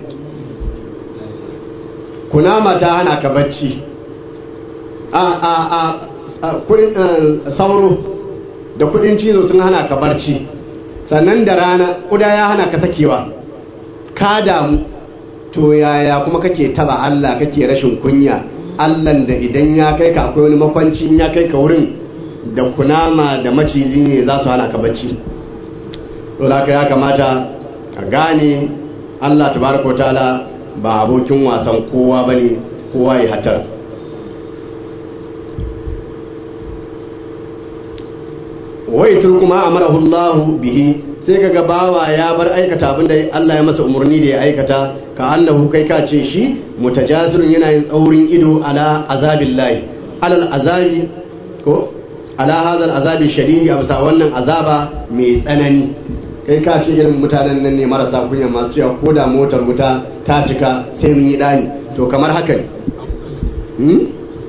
kunama ta hana ka bacci sauro da kudin cizo sun hana ka barci sannan da rana kuda ya hana ka sakewa ka damu to yaya kuma kake taba Allah kake rashin kunya Allah da idan ya kai ka akwai wani makwanci in ya kai ka wurin da kunama da maciji ne za su hana ka bacci to haka ya kamata a gane Allah tabaraka ta'ala ba abokin wasan kowa bane kowa ya hatara wai turkuma amarahu Allah bihi sai kaga bawa ya bar aikata abinda Allah ya masa umarni da ya aikata ka annahu kai ka ce shi mutajazirun yana yin tsaurin ido ala azabillahi alal azabi ko ala hadal azabi shadidi absa wannan azaba mai tsanani kai ka ce irin mutanen nan ne marasa kunya masu cewa ko da motar wuta ta cika sai mun yi dani to kamar haka ne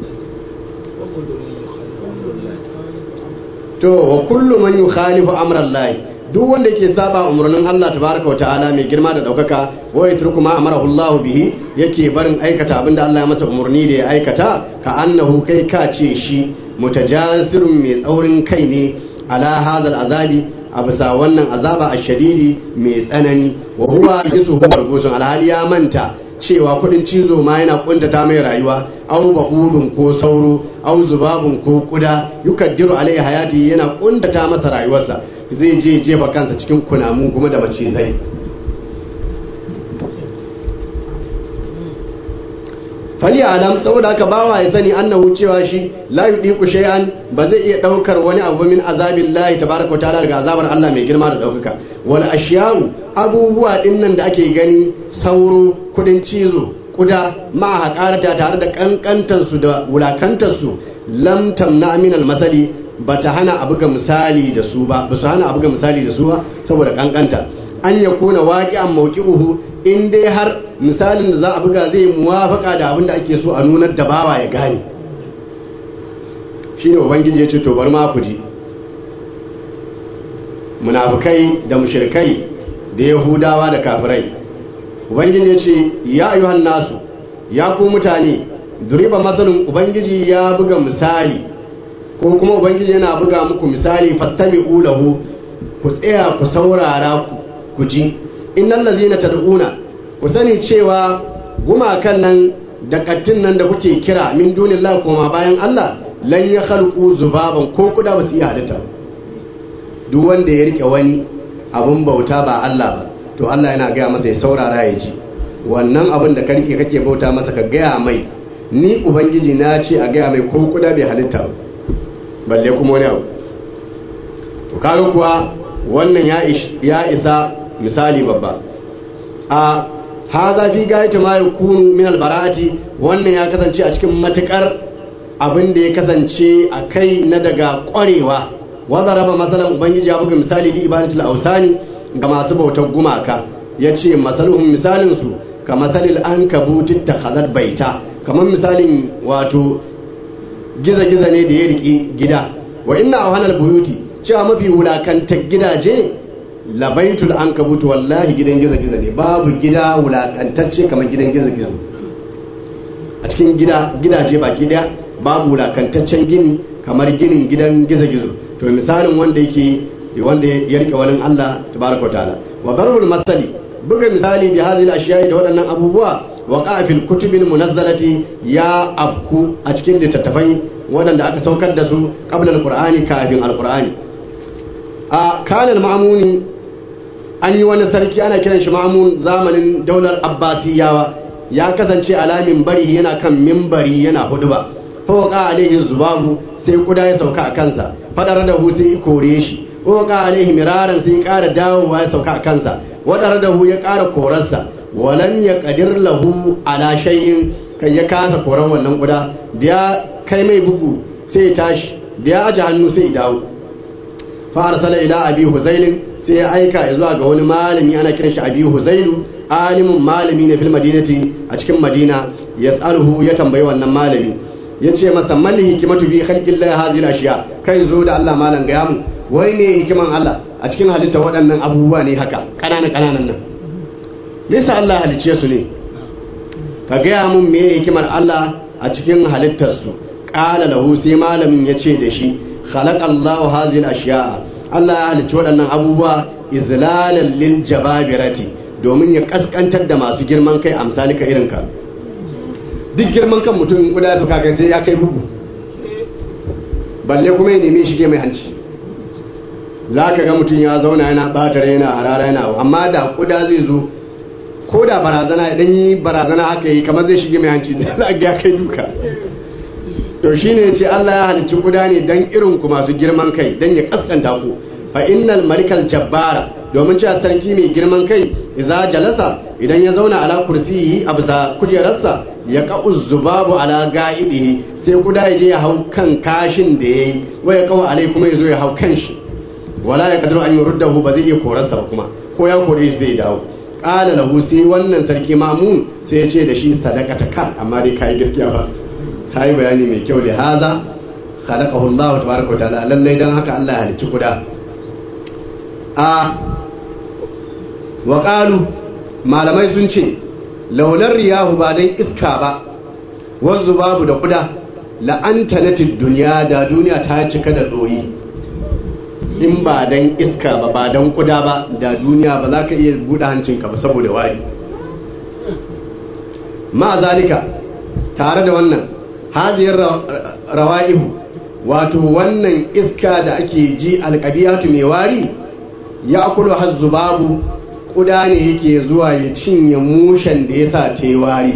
to wa kullu man yukhalifu amra Allah duk wanda yake saba umarnin Allah tabaaraka wa ta'ala mai girma da daukaka wa yatruku ma amarahu Allah bihi yake barin aikata abinda Allah ya masa umarni da ya aikata ka annahu kai ka ce shi mutajasirun mai tsaurin kai ne ala hadal azabi a bisa wannan azaba ashadidi mai tsanani wa huwa yasuhu marbusun alhali ya manta cewa kudin cizo ma yana kuntata mai rayuwa au ba'udun ko sauro au zubabun ko kuda yukaddiru alai hayati yana kuntata masa rayuwarsa zai je jefa kansa cikin kunamu kuma da macizai fali alam saboda haka bawa ya sani annahu cewa shi la yudiku shay'an ba zai iya daukar wani abu min azabillahi tabaaraka ta'ala daga azabar Allah mai girma da daukaka wal ashya'u abubuwa dinnan da ake gani sauro kudin cizo kuda ma haƙarata tare da kankantar su da wulakantar su lam tamna min al masali bata hana abu ga misali da su ba su hana abu ga misali da su ba saboda kankanta an yakuna waqi'an mawqi'uhu in dai har misalin da za a buga zai muwafaka da abin da ake so a nunar da bawa ya gane shine ubangiji ya ce to bar ma ku ji munafikai da mushrikai da yahudawa da kafirai ubangiji ya ce ya ayyuhan nasu ya ku mutane duriba masalun ubangiji ya buga misali ko kuma ubangiji yana buga muku misali fattami'u lahu ku tsaya ku saurara ku ji innal ladhina tad'una ku sani cewa gumakan nan da kattin nan da kuke kira min dunillahi kuma bayan Allah lan ya khalqu zubaban ko kuda ba su iya halitta duk wanda ya rike wani abun bauta ba Allah ba to Allah yana gaya masa ya saurara ya ji wannan abin da ka rike kake bauta masa ka gaya mai ni ubangiji na ce a gaya mai ko kuda bai halitta balle kuma wani abu. To kaga kuwa wannan ya isa misali babba. A haza fi gaita ma yakunu min albara'ati, wannan ya kasance a cikin matukar abin da ya kasance a kai na daga kwarewa. Wanda raba matsalan ubangiji ya buga misali li ibadatul ausani ga masu bautar gumaka, yace masaluhum misalin su ka masalil ankabuti takhazat baita, kamar misalin wato giza-giza ne da ya riki gida. Wa inna awhanal buyuti, cewa mafi wulakantar gidaje labaitul ankabut, wallahi gidan giza-giza ne, babu gida wulakantacce kamar gidan giza-giza. A cikin gidaje baki daya babu wulakantaccen gini kamar ginin gidan giza-gizo. To misalin wanda ya rike wani Allah tabaraka wa ta'ala. Wa darbul masali, buga misali bi hadhihi al-ashiya'i da waɗannan abubuwa wa qafil kutubil munazzalati, ya abku a cikin littattafai waɗanda aka saukar da su qabla al-qur'ani, kafin al-qur'ani. A kana al-ma'muni, an yi wani sarki ana kiran shi ma'mun zamanin daular abbasiyawa, ya kasance alamin bari yana kan mimbari yana huduba. Fawqa alaihi zubabu, sai kuda ya sauka a kansa, fadar da hu sai kore shi. Fawqa alaihi miraran, sai ƙara dawowa ya sauka a kansa, wadar da hu ya ƙara korarsa. Walam ya qadir lahu ala shay'in, kai ya kasa koran wannan kuda, da ya kai mai bugu sai ya tashi, da ya aje hannu sai ya dawo. Fa arsala ila abi huzailin, sai ya aika zuwa ga wani malami ana kiran shi abi huzailu, alimin malami ne fil madinati, a cikin madina. Yas'aluhu, ya tambayi wannan malami, yace masa mal hikimatu bi khalqillahi hadhihi al-ashiya, kai zo da Allah malan ga yamu, wai ne hikiman Allah a cikin halitta waɗannan abubuwa ne haka kananan nan, nisa Allah halicce su ne, ka gaya mun me hikimar Allah a cikin halittar su. Qala lahu, sai malamin yace da shi khalaqallahu hadhihi al-ashiya, Allah ya halicci waɗannan abubuwa izlalan lil jababirati, domin ya kaskantar da masu girman kai amsalika irin ka. Duk girman kan mutum guda su kakai sai ya kai bugu, balle kuma ya nemi shige mai hanci. Za ka ga mutum ya zauna yana ɓatar yana harara yana, amma da kuda zai zo ko da barazana idan yi barazana haka yi kamar zai shige mai hanci za a ga kai duka. To shi ne ce Allah ya halicci kuda ne don irin ku masu girman kai, don ya kaskanta ku. Fa innal malikal jabbara, domin cewa sarki mai girman kai idza jalasa, idan ya zauna ala kursiyi a bisa kujerarsa, ya qa'u zubabu ala ga'idihi, sai kuda ya je ya hau kan kashin da yayi, wa ya qawa alai, kuma ya zo ya hau kan shi. Wala ya kadiru an yurdahu, ba zai iya korarsa ba, kuma ko ya kore shi zai dawo. Qala lahu, sai wannan sarki Mamun sai ya ce da shi sadaqata ka, amma dai kai gaskiya ba, kai bayani mai kyau. Da haza khalaqahu Allah tabaaraka wa ta'ala, lallai dan haka Allah ya halicci kuda. Wa qalu, malamai sun ce laular riyahu, ba dan iska ba, wanzu babu da kuda, la'antanatid duniya, da duniya ta cika da doyi. In ba dan iska ba dan kuda ba, da duniya ba za ka iya buɗe hancinka ba saboda wari. Ma zalika, tare da wannan hadiyar rawa'ibu, wato wannan iska da ake ji alqabiyatu mai wari, ya akulu hazzubabu, kuda ne yake zuwa ya cinye mushen da ya sa ta yi wari.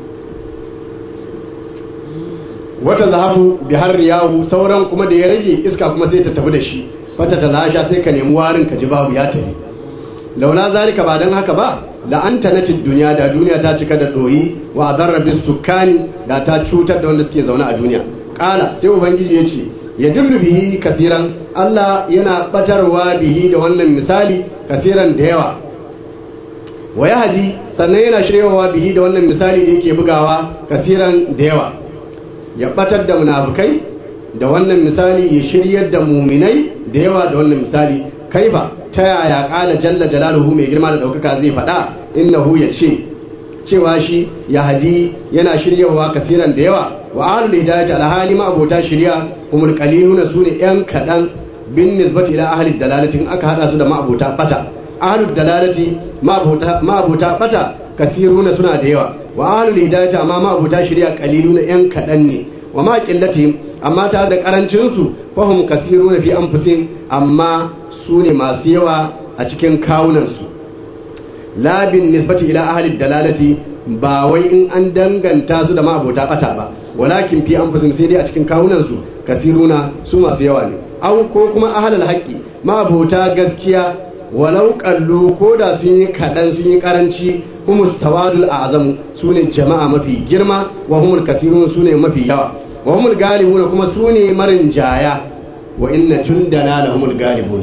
Wata zahabu bi har riyahu, sauran kuma da ya rage iska kuma sai ta tafi da shi, fata ta lasha, sai ka nemi warin ka ji babu ya tafi. Laula zalika, ba dan haka ba, la'anta na duniya, da duniya ta cika da doyi, wa adarra bis sukani, da ta cutar da wanda suke zaune a duniya. Kala, sai ubangiji ya ce ya dillu bihi kasiran, Allah yana batarwa bihi da wannan misali kasiran da yawa. Wa yahdi, sannan yana shiryawa bihi da wannan misali da yake bugawa kasiran da yawa. Ya batar da munafikai da wannan misali, ya shiryar da muminai da yawa da wannan misali. Kaifa, ta yaya? Kala jalla jalaluhu, mai girma da daukaka zai faɗa, innahu, ya ce cewa shi yahdi yana shiryawa kasiran da yawa. Wa ahlul hidayati, alhali ma abota shirya, humul qaliluna, sune yan kadan, bin nisbati ila ahlid dalalati, in aka hada su da ma abota bata. Ahlud dalalati, ma abota bata, kasiruna, suna da yawa. Wa ahlul hidayati, amma ma abota shirya qaliluna, yan kadan ne. Wa ma qillatihim, amma ta da karancin su, fahum kasiruna fi anfusihim, amma su ne masu yawa a cikin kawunan su. labin nisbati ila ahli dalalati ba wai in an danganta su da ma'abota bata ba walakin fi anfusihim sai dai a cikin kawunan su kasiruna su masu yawa ne au ko kuma ahlul haqqi ma'abota gaskiya walau qallu ko da sun yi kadan sun yi karanci humus tawadul a'zamu sune jama'a mafi girma wa humul kasirun sune mafi yawa wa humul galibuna kuma sune marin jaya wa inna tundana lahumul galibun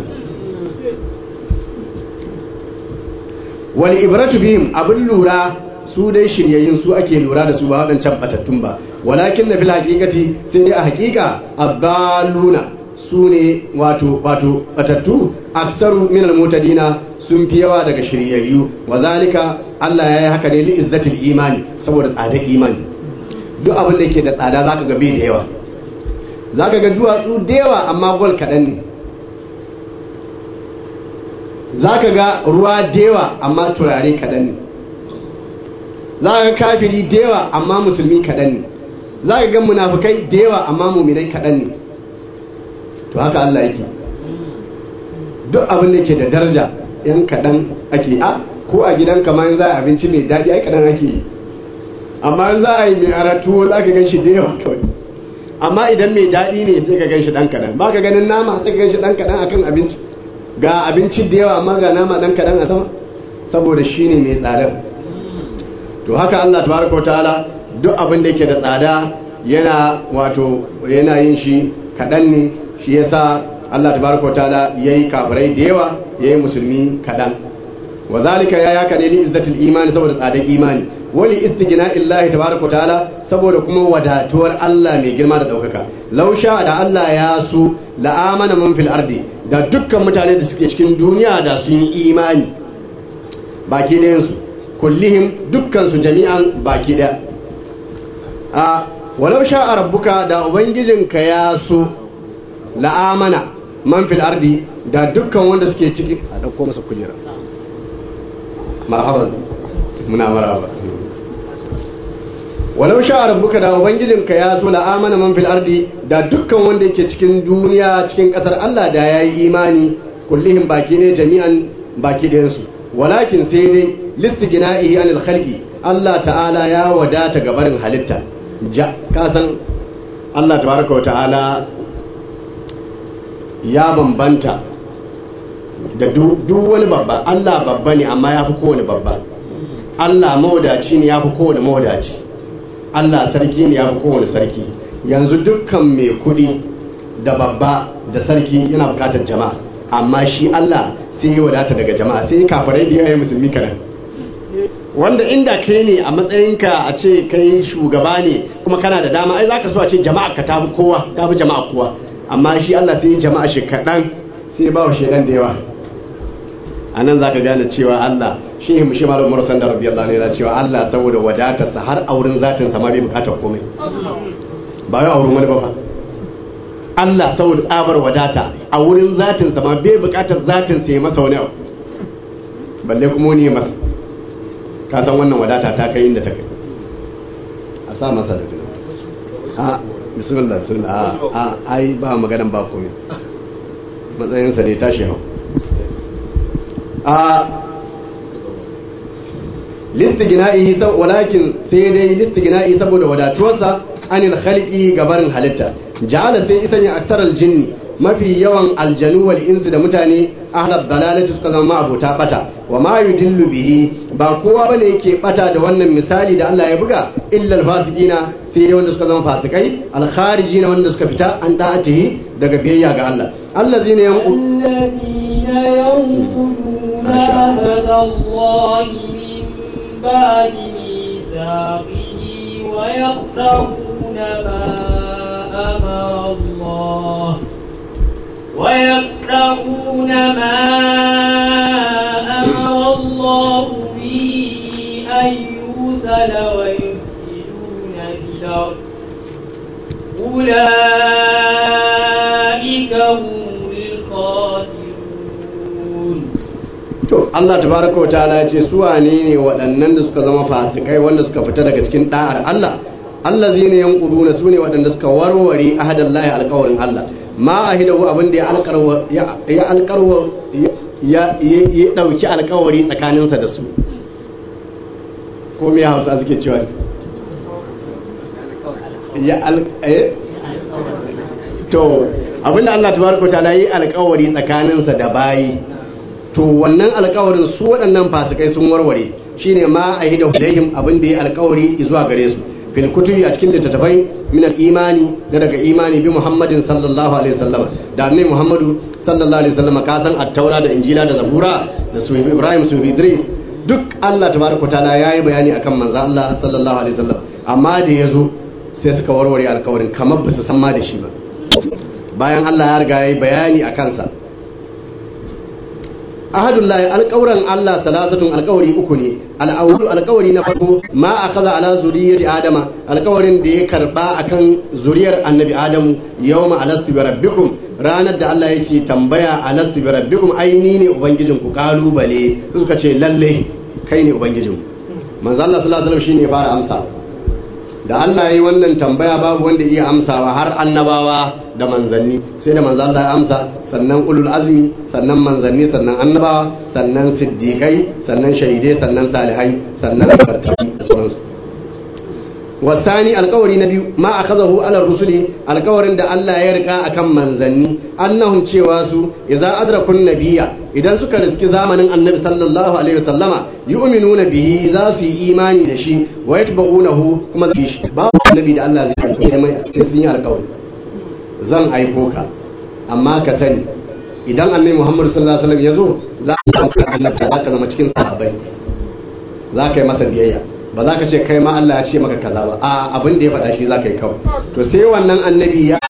wal ibratu bihim abin lura su dai shiryayin su ake lura da su ba wadancan batattun ba walakin na fil haqiqati sai dai a haqiqa abbaluna sune wato batattu aksaru min al mutadina sun fi yawa daga shiryayyu wa zalika Allah yayi haka ne li izzatil imani saboda tsadar imani duk abin da yake da tsada zaka ga bai da yawa zaka ga duwatsu da yawa amma gol kadan ne zaka ga ruwa da yawa amma turare kadan ne zaka ga kafiri da yawa amma musulmi kadan ne zaka ga munafikai da yawa amma mu'minai kadan ne to haka Allah yake duk abin da yake da daraja yan kadan ake ko a gidanka ma in za a abinci mai daɗi ai kadan ake yi amma in za a yi mai aratuwo za ka gan shi da yawa kawai amma idan mai daɗi ne sai ka gan shi ɗan kaɗan ba ka ganin nama sai ka gan shi ɗan kaɗan akan abinci ga abinci da yawa amma ga nama ɗan kaɗan a sama saboda shi ne mai tsadar to haka Allah tabaraka wa ta'ala duk abin da yake da tsada yana yin shi kaɗan ne shi yasa Allah tabaraka wa ta'ala yayi kafirai da yawa yayi musulmi kaɗan wa zalika ya yaka ne li izzatil imani saboda tsadar imani wali istighna illahi tabaraka ta'ala saboda kuma wadatuwar Allah mai girma da daukaka law sha da Allah ya so la amana man fil ardi da dukkan mutane da suke cikin duniya da sun yi imani baki ɗayan su kullihim dukkan su jami'an baki ɗaya walau sha rabbuka da ubangijinka ya so la amana man fil ardi da dukkan wanda suke ciki a dauko masa kujera marhaban muna marhaba walau sha rabbuka da ubangijinka ya so la amana man fil ardi da dukkan wanda yake cikin duniya cikin kasar Allah da yayi imani kullihim baki ne jami'an baki ɗayan su walakin sai dai listigna'ihi anil khalqi Allah ta'ala ya wadata gabarin halitta ka san Allah tabaraka wa ta'ala ya bambanta da duk wani babba. Allah babba ne amma ya fi kowane babba. Allah mawadaci ne ya fi kowane mawadaci. Allah sarki ne ya fi kowane sarki. Yanzu dukkan mai kuɗi da babba da sarki yana bukatar jama'a, amma shi Allah sai ya wadata daga jama'a, sai kafirai da yayin musulmi kanan, wanda inda kai ne a matsayinka a ce kai shugaba ne kuma kana da dama, ai zaka so a ce jama'a ka tafi kowa, tafi jama'a kowa, amma shi Allah sai jama'a shi kaɗan sai ba wa shedan da yawa. A nan za ka gane cewa Allah shehu mushi malam murasan da radiyallahu anhu yana cewa Allah saboda wadatarsa har auren zatinsa ma bai bukatar komai, ba yau auren wani ba fa. Allah saboda tsabar wadata a wurin zatinsa ma bai bukatar zatinsa ya masa wani abu, balle kuma wani ya masa. Ka san wannan wadata ta kai inda ta kai. A sa masa da dina. A bismillah bismillah. A ai ba maganan ba komai. Matsayinsa ne tashi hau. A listigina'i walakin sai dai listigina'i saboda wadatuwarsa anil khalqi gabarin halitta ja'ala sai isanya aktaral jinni mafi yawan aljanu wal insu da mutane ahlad dalalati suka zama abota bata wa ma yudillu bihi ba kowa bane yake bata da wannan misali da Allah ya buga illa alfasiqina sai dai wanda suka zama fasikai alkharijina wanda suka fita an da'atihi daga biyayya ga Allah allazina yanquduna عهد الله من بعد ميثاقه ويقطعون ما أمر الله به أن يوصل ويفسدون في الأرض أولئك هم الخاسرون. To Allah tabaraka wa ta'ala ya ce su wane ne waɗannan da suka zama fasikai wanda suka fita daga cikin da'ar Allah, allazina yanquduna sune waɗanda suka warware ahadallahi alƙawarin Allah, ma ahidahu abin da ya dauki alƙawari tsakaninsa da su, ko me Hausa suke cewa ya to abinda Allah tabaraka ta'ala yi alƙawari tsakaninsa da bayi to wannan alƙawarin su waɗannan fasikai sun warware shine ma ahida hudayhim abinda ya alƙawari zuwa gare su fil kutubi a cikin littattafai min al-imani da daga imani bi Muhammadin sallallahu alaihi wasallam da annabi Muhammadu sallallahu alaihi wasallam ka san at-taura da injila da zabura da sufi Ibrahim sufi Idris duk Allah tabaraka ta'ala yayi bayani akan manzo Allah sallallahu alaihi wasallam amma da yazo sai suka warware alƙawarin kamar ba su san ma da shi ba bayan Allah ya riga yayi bayani akan sa ahadullahi alƙawran Allah salasatun alƙawari uku ne al'awlu alƙawari na farko ma akhadha ala zuriyati adama alƙawarin da ya karba akan zuriyar annabi adamu yawma alastu bi rabbikum ranar da Allah yake tambaya alastu bi rabbikum aini ne ubangijinku kalubale suka ce lalle kai ne ubangijinku manzo Allah sallallahu alaihi wasallam shine fara amsa da Allah yayi wannan tambaya babu wanda iya amsawa har annabawa da manzanni sai da manzo Allah ya amsa sannan ulul azmi sannan manzanni sannan annabawa sannan siddiqai sannan shahidai sannan salihai sannan kartabi wasani alƙawari na biyu ma akhadahu ala rusuli alƙawarin da Allah ya rika akan manzanni annahum cewa su idza adrakun nabiyya idan suka riski zamanin annabi sallallahu alaihi wasallama yu'minuna bihi za su yi imani da shi wa yatba'unahu kuma zai shi babu annabi da Allah zai aiko mai sai sun yi alƙawari zan aiko ka amma ka sani idan annabi Muhammad sallallahu alaihi wasallam ya zo za ka zama cikin sahabbai za ka yi masa biyayya ba za ka ce kai ma Allah ya ce maka kaza ba a abin da ya faɗa shi za ka yi kawai to sai wannan annabi ya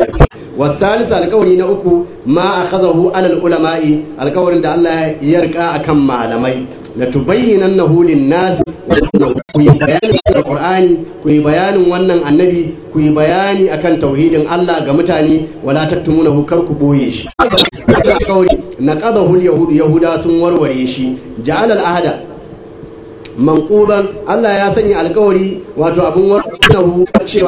wasalis alƙawari na uku ma akhadahu alal ulama'i alƙawarin da Allah ya rika akan malamai la tubayyinannahu lin-nas ku yi bayanin alqur'ani ku yi bayanin wannan annabi ku yi bayani akan tauhidin Allah ga mutane wala taktumunahu kar ku boye shi alƙawari naqadahu al-yahud yahuda sun warware shi ja'al al-ahda manquban Allah ya sanya alƙawari wato abun warnahu cewa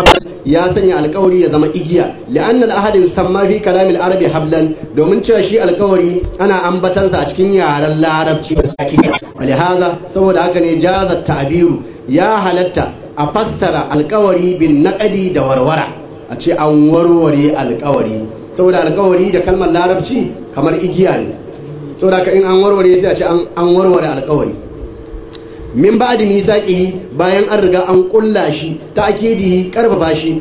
ya sanya alƙawari ya zama igiya li'anna al-ahad yusamma fi kalam al-arabi hablan domin cewa shi alƙawari ana ambatansa a cikin yaren larabci da hakika walihaza saboda haka ne jaza ta'biru ya halatta a fassara alƙawari bin naqdi da warwara a ce an warware alƙawari saboda alƙawari da kalmar larabci kamar igiya ne saboda haka in an warware sai a ce an warware alƙawari min ba'di misaqihi bayan an riga an kulla shi ta'kidihi karfafa shi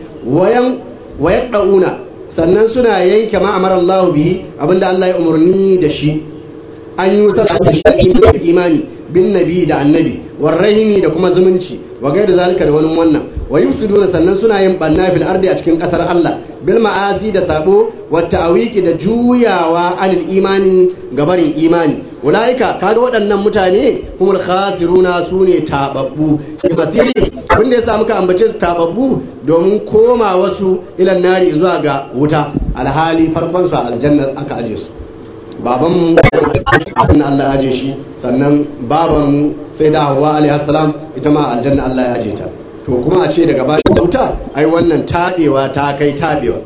wayaqdauna sannan suna yanke ma amara Allah bihi abinda Allah ya umurni da shi an yi salatu da imani bin nabi da annabi warrahimi da kuma zumunci wa gaida zalika da wani wannan wa yufsiduna sannan suna yin banna fil ardi a cikin kasar Allah bil ma'asi da sabo wa ta'wiki da juyawa anil imani gabarin imani ulaika kaga waɗannan mutane humul khasiruna sune tababbu basiri abin da yasa muka ambace su tababbu domin koma wasu ilan nari zuwa ga wuta alhali farkon su aljanna aka aje su babanmu abin Allah ya aje shi sannan babanmu sai da Hawwa alaihi salam ita ma aljanna Allah ya aje ta to kuma a ce daga bayan wuta ai wannan tabewa ta kai tabewa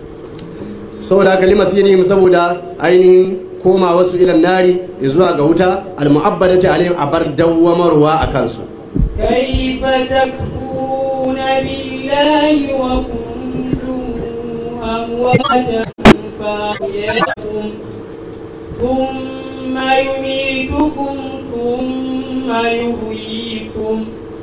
saboda kalimar sirrihim saboda ainihin koma wasu ilan nari zuwa ga wuta al-mu'abbadati alaihim abar dawwamarwa akan su kayfa takfuruna billahi wa kuntum amwatan fayakum thumma yumitukum thumma yuhyikum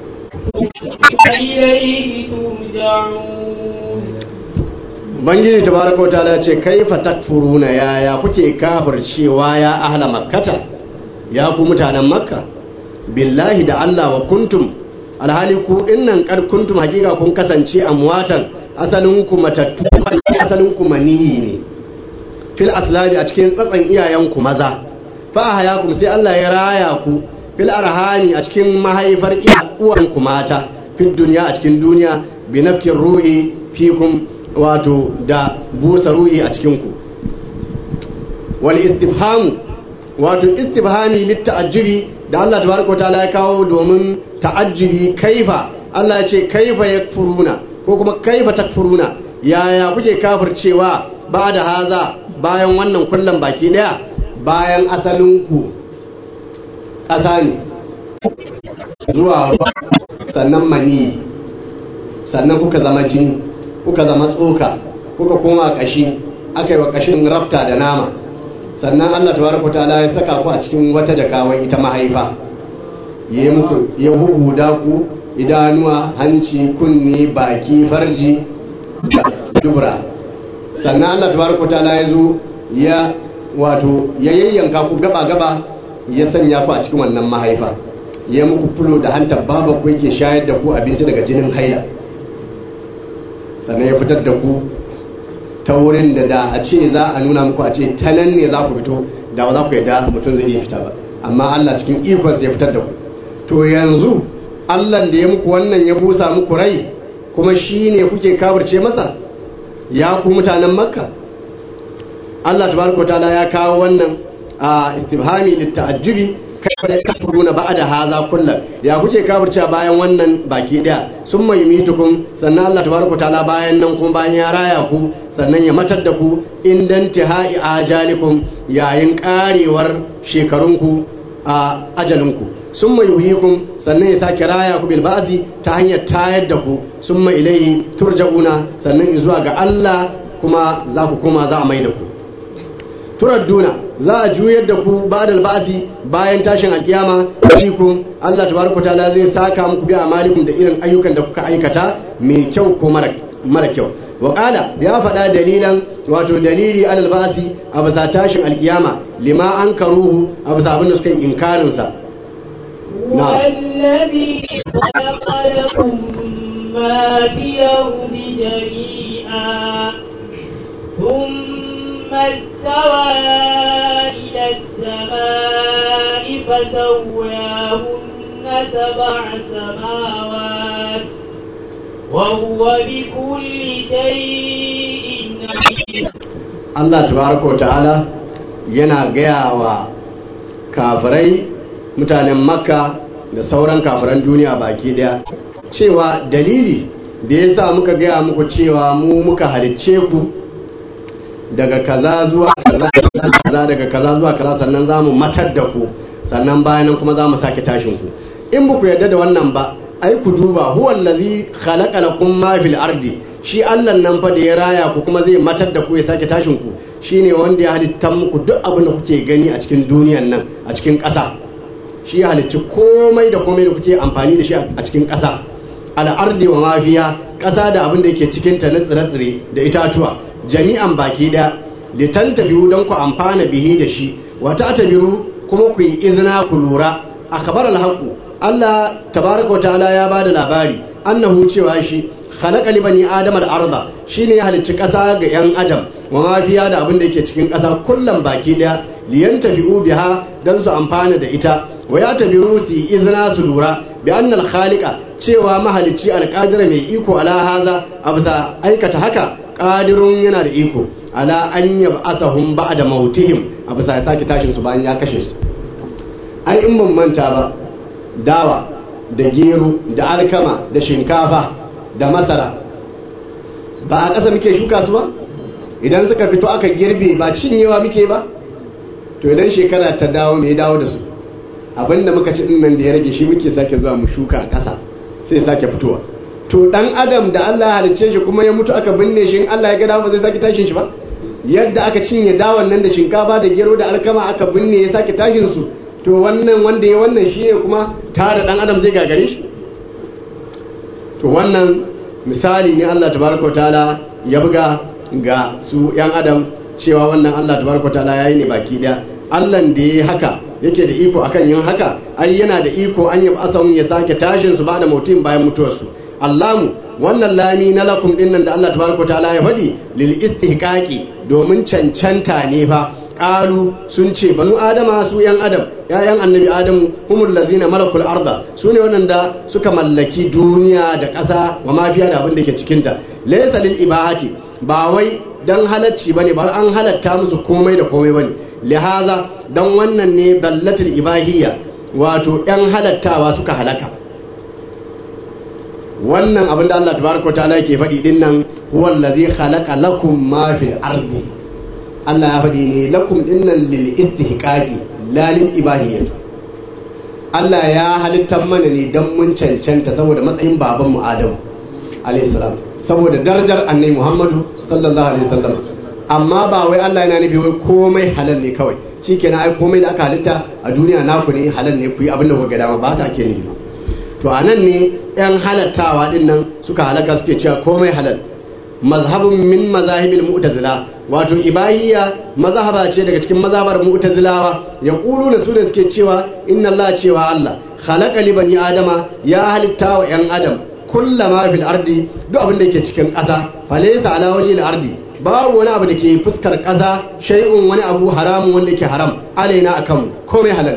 ilayhi turja'un Ubangiji tabaraka wataala ce kaifa takfuruna ya kuke kafircewa ya ahla makkata ya ku mutanen makka billahi da Allah wa kuntum alhali ku innan kar kuntum hakika kun kasance amwatan asalin ku matattu asalin ku maniyi ne fil aslabi a cikin tsatsan iyayen ku maza fa hayakum sai Allah ya raya ku fil arhami a cikin mahaifar uwan ku mata fil dunya a cikin duniya bi nafkin ruhi fikum wato da busa ruhi a cikinku wal istifhamu wato istifhami litta'ajjubi da Allah tabaraka ta'ala ya kawo domin ta'ajjubi kaifa Allah ya ce kaifa yakfuruna ko kuma kaifa takfuruna yaya kuke kafircewa ba da haza bayan wannan kullum baki daya bayan asalinku ƙasa ne zuwa ruwa, sannan mani, sannan kuka zama jini, kuka zama tsoka, kuka koma kashi, aka yi wa kashin rafta da nama, sannan Allah tabaraka ta'ala ya saka ku a cikin wata jakawai ita mahaifa, ya huhuda ku idanuwa, hanci, kunni, baki, farji da dubura. Sannan Allah tabaraka ta'ala ya zo ya yayyanka ku gaba-gaba, ya sanya ku a cikin wannan mahaifa, ya muku fulo da hantar baba ku yake shayar da ku abinci daga jinin haila, sannan ya fitar da ku ta wurin da a ce za a nuna muku a ce ta nan ne za ku fito, da ba za ku yadda mutum zai iya fita ba, amma Allah cikin ikonsa ya fitar da ku. To yanzu Allah da ya muku wannan ya busa muku rai, kuma shi ne kuke kafirce masa, ya ku mutanen Makka. Allah tabaraka ta'ala ya kawo wannan istibhami litta'ajjubi, kai kafiruna ba'da hadha kullu, ya kuke kafirce bayan wannan baki daya. Summa yumitukum, sannan Allah tabaraka ta'ala bayan nan kuma bayan ya raya ku, sannan ya matar da ku indan tihai ajalikum, yayin karewar shekarunku a ajalinku. Summa yuhyikum, sannan ya sake raya ku bil ba'di ta hanyar tayar da ku. Summa ilaihi turja'una, sannan zuwa ga Allah kuma za ku koma, za a mai da ku. Turadduna, za a juyar da ku ba'dal ba'di, bayan tashin alkiyama. Fikum, Allah tabaraka ta'ala zai saka muku bi amalikum da irin ayyukan da kuka aikata, mai kyau ko mara kyau. Wa qala, ya faɗa dalilan, wato dalili alal ba'di a bisa tashin alkiyama, lima ankaruhu, a bisa abin da suka yi inkarin sa. والذي خلق لكم ما في الأرض جميعا ثم استوى إلى السماء فسواهن 7 سماوات وهو بكل شيء عليم. Allah tabaraka wa ta'ala yana gaya wa kafirai mutanen Makka da sauran kafiran duniya baki daya cewa dalili da ya sa muka gaya muku cewa mu muka halicce ku daga kaza zuwa kaza, daga kaza zuwa kaza, sannan za mu matar da ku, sannan bayanan kuma za mu sake tashin ku. In ba ku yarda da wannan ba, ai ku duba, huwa allazi khalaqa lakum ma fil ardi, shi Allah nan fa da ya raya ku kuma zai matar da ku ya sake tashin ku, shine wanda ya halitta muku duk abin da kuke gani a cikin duniyan nan, a cikin ƙasa. Shi ya halicci komai da komai da kuke amfani da shi a cikin ƙasa. Al'ardi wa mafiya, ƙasa da abin da yake cikin ta na tsire-tsire da itatuwa, jami'an baki da litantafiu don ku amfana bihi da shi, wata tabiru kuma ku yi izina ku lura. Akhbar al-haqu, Allah tabaraka wa ta'ala ya bada labari, annahu cewa shi khalaqa li bani adam al-arda, shine ya halicci ƙasa ga yan adam, wa mafiya da abin da yake cikin ƙasa kullum baki daya, liyantafiu biha dan su amfana da ita. Wa ya tabiru su izina su lura bi annal khaliqa, cewa mahalicci alqadira mai iko ala haza, absa aikata haka, qadirun yana da iko ala an yab'athahum ba'da mautihim, absa ya saki tashin su bayan ya kashe su. Ai in ban manta ba, dawa da gero da alkama da shinkafa da masara ba a ƙasa muke shuka su ba, idan suka fito aka girbe ba cinyewa muke ba, to idan shekara ta dawo me dawo da su, abinda muka ci dinnan da ya rage shi muke sake zuwa mu shuka a ƙasa sai sake fitowa. To dan adam da Allah ya halicce shi kuma ya mutu aka binne shi, in Allah ya ga dama zai sake tashin shi ba, yadda aka cinye dawan nan da shinkafa da gero da alkama aka binne ya sake tashin su, to wannan wanda ya wannan shi ne kuma tare dan adam zai gagare shi. To wannan misali ne Allah tabaraka wa ta'ala ya buga ga su yan adam, cewa wannan Allah tabaraka wa ta'ala yayi ne baki daya. Allah da yayi haka yake da iko akan yin haka, ai yana da iko an yi asawun ya sake tashin su ba da mutum bayan mutuwar su. Allahu, wannan lami na lakum dinnan da Allah tabaraka ta'ala ya faɗi lil istihqaqi, domin cancanta ne fa. Qalu, sun ce banu adama, su yan adam, yayan annabi adamu, humul ladzina malakul arda, su ne wanda suka mallaki duniya da ƙasa wa mafiya da abin da ke cikin ta. Laysa lil ibahati, ba wai dan halacci bane, ba an halatta musu komai da komai bane. Lihaza, dan wannan ne dallatul ibahiyya, wato yan halattawa suka halaka. Wannan abin da Allah tabaraka wa ta'ala yake faɗi din nan, huwal ladzi khalaqa lakum ma fil ardi, Allah ya faɗi ne lakum dinnan lil istihqaqi la lil ibahiyyah. Allah ya halittar mana ne dan mun cancanta saboda matsayin babanmu Adamu alayhi salam, saboda darajar annabi Muhammadu sallallahu alaihi wasallam. Amma ba wai Allah yana nufi wai komai halal ne kawai shikenan ai komai da aka halitta a duniya naku ne halal ne ku yi abin da kuka ga dama, ba ta ake nufi. To anan ne yan halattawa din nan suka halaka suke cewa komai halal. Mazhabun min mazahibil mu'tazila, wato ibahiyya mazhaba ce daga cikin mazhabar mu'tazilawa, yaquluna su da suke cewa inna Allah cewa Allah khalaqa li bani adama ya halitta wa yan adam kullama fil ardi, duk abin da yake cikin ƙasa, falaysa ala wajhi al ardi, babu wani abu da ke fuskar ƙasa, shay'un wani abu haramun wanda yake haram alaina akan komai halal,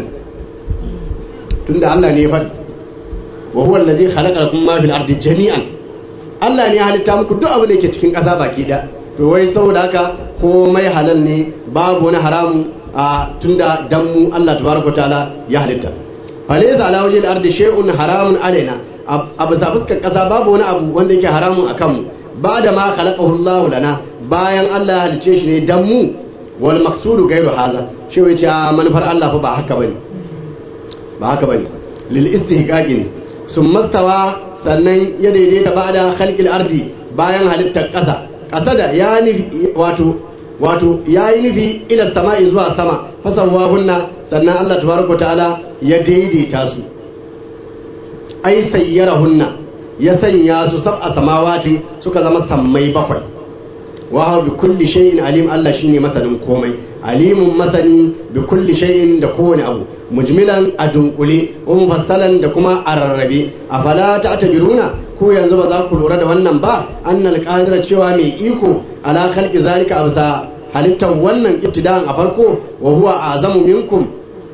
tunda Allah ne ya faɗi wa huwa alladhi khalaqa lakum ma fil ardi jami'an, Allah ne ya halitta muku duk abin da yake cikin ƙasa baki da. To wai saboda haka komai halal ne, babu wani haramu a tunda dan mu Allah tabaraka taala ya halitta. Falaysa ala wajhi al-ardi shay'un haramun alaina, abu sa fuskar ƙasa babu wani abu wanda yake haramun akan mu, ba'da ma khalaqahu Allah lana, bayan Allah ya halice shi ne dan mu. Wal maqsudu ghayru hadha, shi wai ce manufar Allah fa ba haka bane, ba haka bane, lil istihqaqi ne. Summa stawa, sannan ya daidaita ba da khalqil ardi, bayan halittar ƙasa. Ƙasa da ya nufi wato ya yi nufi ila sama'i zuwa sama, fasawa hunna, sannan Allah tabaraka ta'ala ya daidaita su, ai sayyara hunna, ya sanya su sab'a samawati suka zama sammai bakwai. Wa huwa bi kulli shay'in alim, Allah shine masanin komai, alimun masani bi kulli shay'in da kowane abu, mujmilan a dunkule wa mufassalan da kuma a rarrabe. Afala ta'tabiruna, ko yanzu ba za ku lura da wannan ba, annal qadira cewa mai iko ala khalqi zalika absa halittar wannan ibtida'an a farko, wa huwa azamu minkum,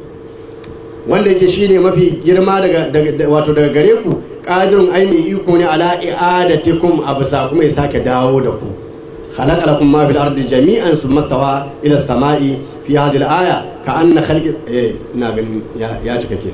wanda yake shine mafi girma daga wato daga gare ku, qadirun ai mai iko ne ala i'adatikum absa kuma ya sake dawo da ku. خلق لكم ما في الأرض جميعا ثم استوى إلى السماء في هذه الآية كأن خلق ناقل يا تككي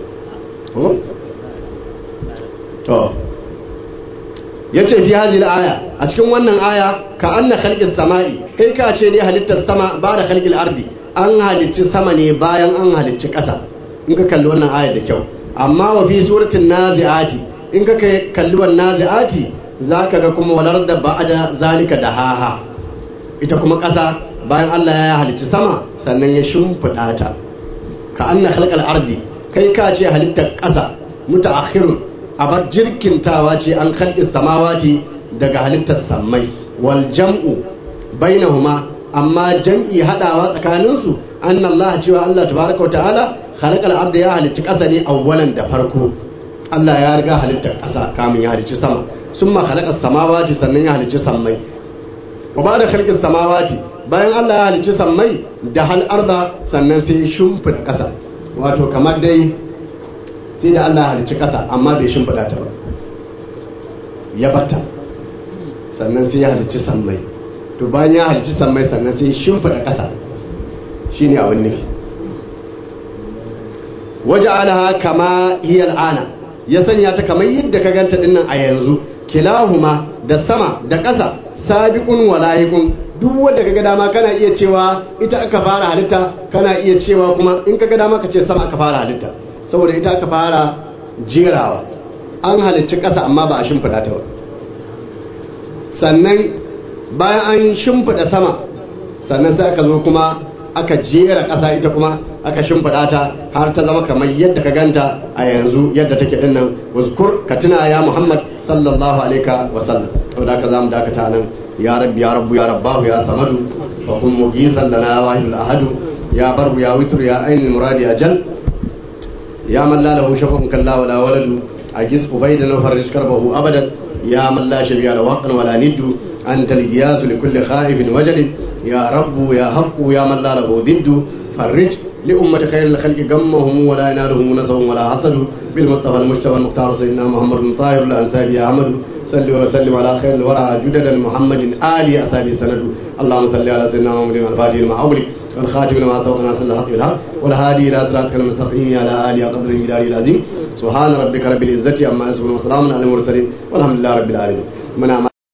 yace fi hadhihi al-aya, a cikin wannan aya ka anna khalqis sama'i, kai ka ce ne halittar sama ba da khalqil ardi, an halicci sama ne bayan an halicci ƙasa, in ka kalli wannan aya da kyau. Amma wa fi suratul nazi'ati, in ka kalli wannan nazi'ati zaka ga kuma walar da ba'da zalika dahaha, ita kuma ƙasa bayan Allah ya halicci sama sannan ya shimfiɗa ta. Ka anna khalqal ardi, kai ka ce halittar ƙasa mutaakhirun, abar jirkintawa ce an khalqis samawati daga halittar sammai. Wal jam'u bainahuma, amma jam'i hadawa tsakanin su, anna Allah cewa Allah tabaaraka wa ta'ala khalaqal arda, ya halicci ƙasa ne awwalan da farko. Allah ya riga halittar ƙasa kamin ya halicci sama, summa khalaqas samawati, sannan ya halicci sammai. Wa ba da khalqis samawati, bayan Allah ya halicci sammai da hal arda, sannan sai shimfida ƙasa. Wato kamar dai sai da Allah ya halicci ƙasa amma bai shimfida ta ba, ya bata, sannan sai ya halicci sammai. To bayan ya halicci sammai sannan sai shimfida ƙasa, shine abin nufi. Waja'alaha kama hiya al'ana, ya sanya ta kamar yadda ka ganta dinnan a yanzu. Kilahuma, da sama da ƙasa, sabiqun wa lahiqun, duk wanda kaga dama kana iya cewa ita aka fara halitta, kana iya cewa kuma in kaga dama ka ce sama aka fara halitta, saboda ita aka fara jerawa. An halicci ƙasa amma ba a shimfiɗa ta ba, sannan bayan an shimfiɗa sama sannan sai aka zo kuma aka jera ƙasa, ita kuma aka shimfiɗa ta har ta zama kamar yadda ka ganta a yanzu yadda take dinnan. Wazkur, ka tuna ya Muhammad sallallahu alaihi wa sallam. Saboda haka zamu dakata nan. Ya rabbi ya rabbu ya rabbahu ya samadu, wa kun mughizan lana wahidul ahadu, ya barru ya witru ya ainul muradi ajal, ya man la lahu shafa'un kalla wala waladu, ajis ubaydan wa farij karbahu abadan, ya man la shabi'a lahu haqqan wala niddu, antal giyas li kulli khaifin wajal, ya rabbu ya haqqu ya man la lahu diddu, farij لأمة خير الخلق قمهم ولا ينالهم نصب ولا حسد، بالمصطفى المجتبى المختار سيدنا محمد الطاهر الأنسابي أحمد، صل وسلم على خير الورى جدد محمد آل أصحابه سند. اللهم صل على سيدنا محمد الفاتح لما أغلق والخاتم لما سبق ناصر الحق بالحق والهادي إلى صراطك المستقيم على آله قدر المقدار العظيم. سبحان ربك رب العزة عما يصفون وسلام على المرسلين والحمد لله رب العالمين.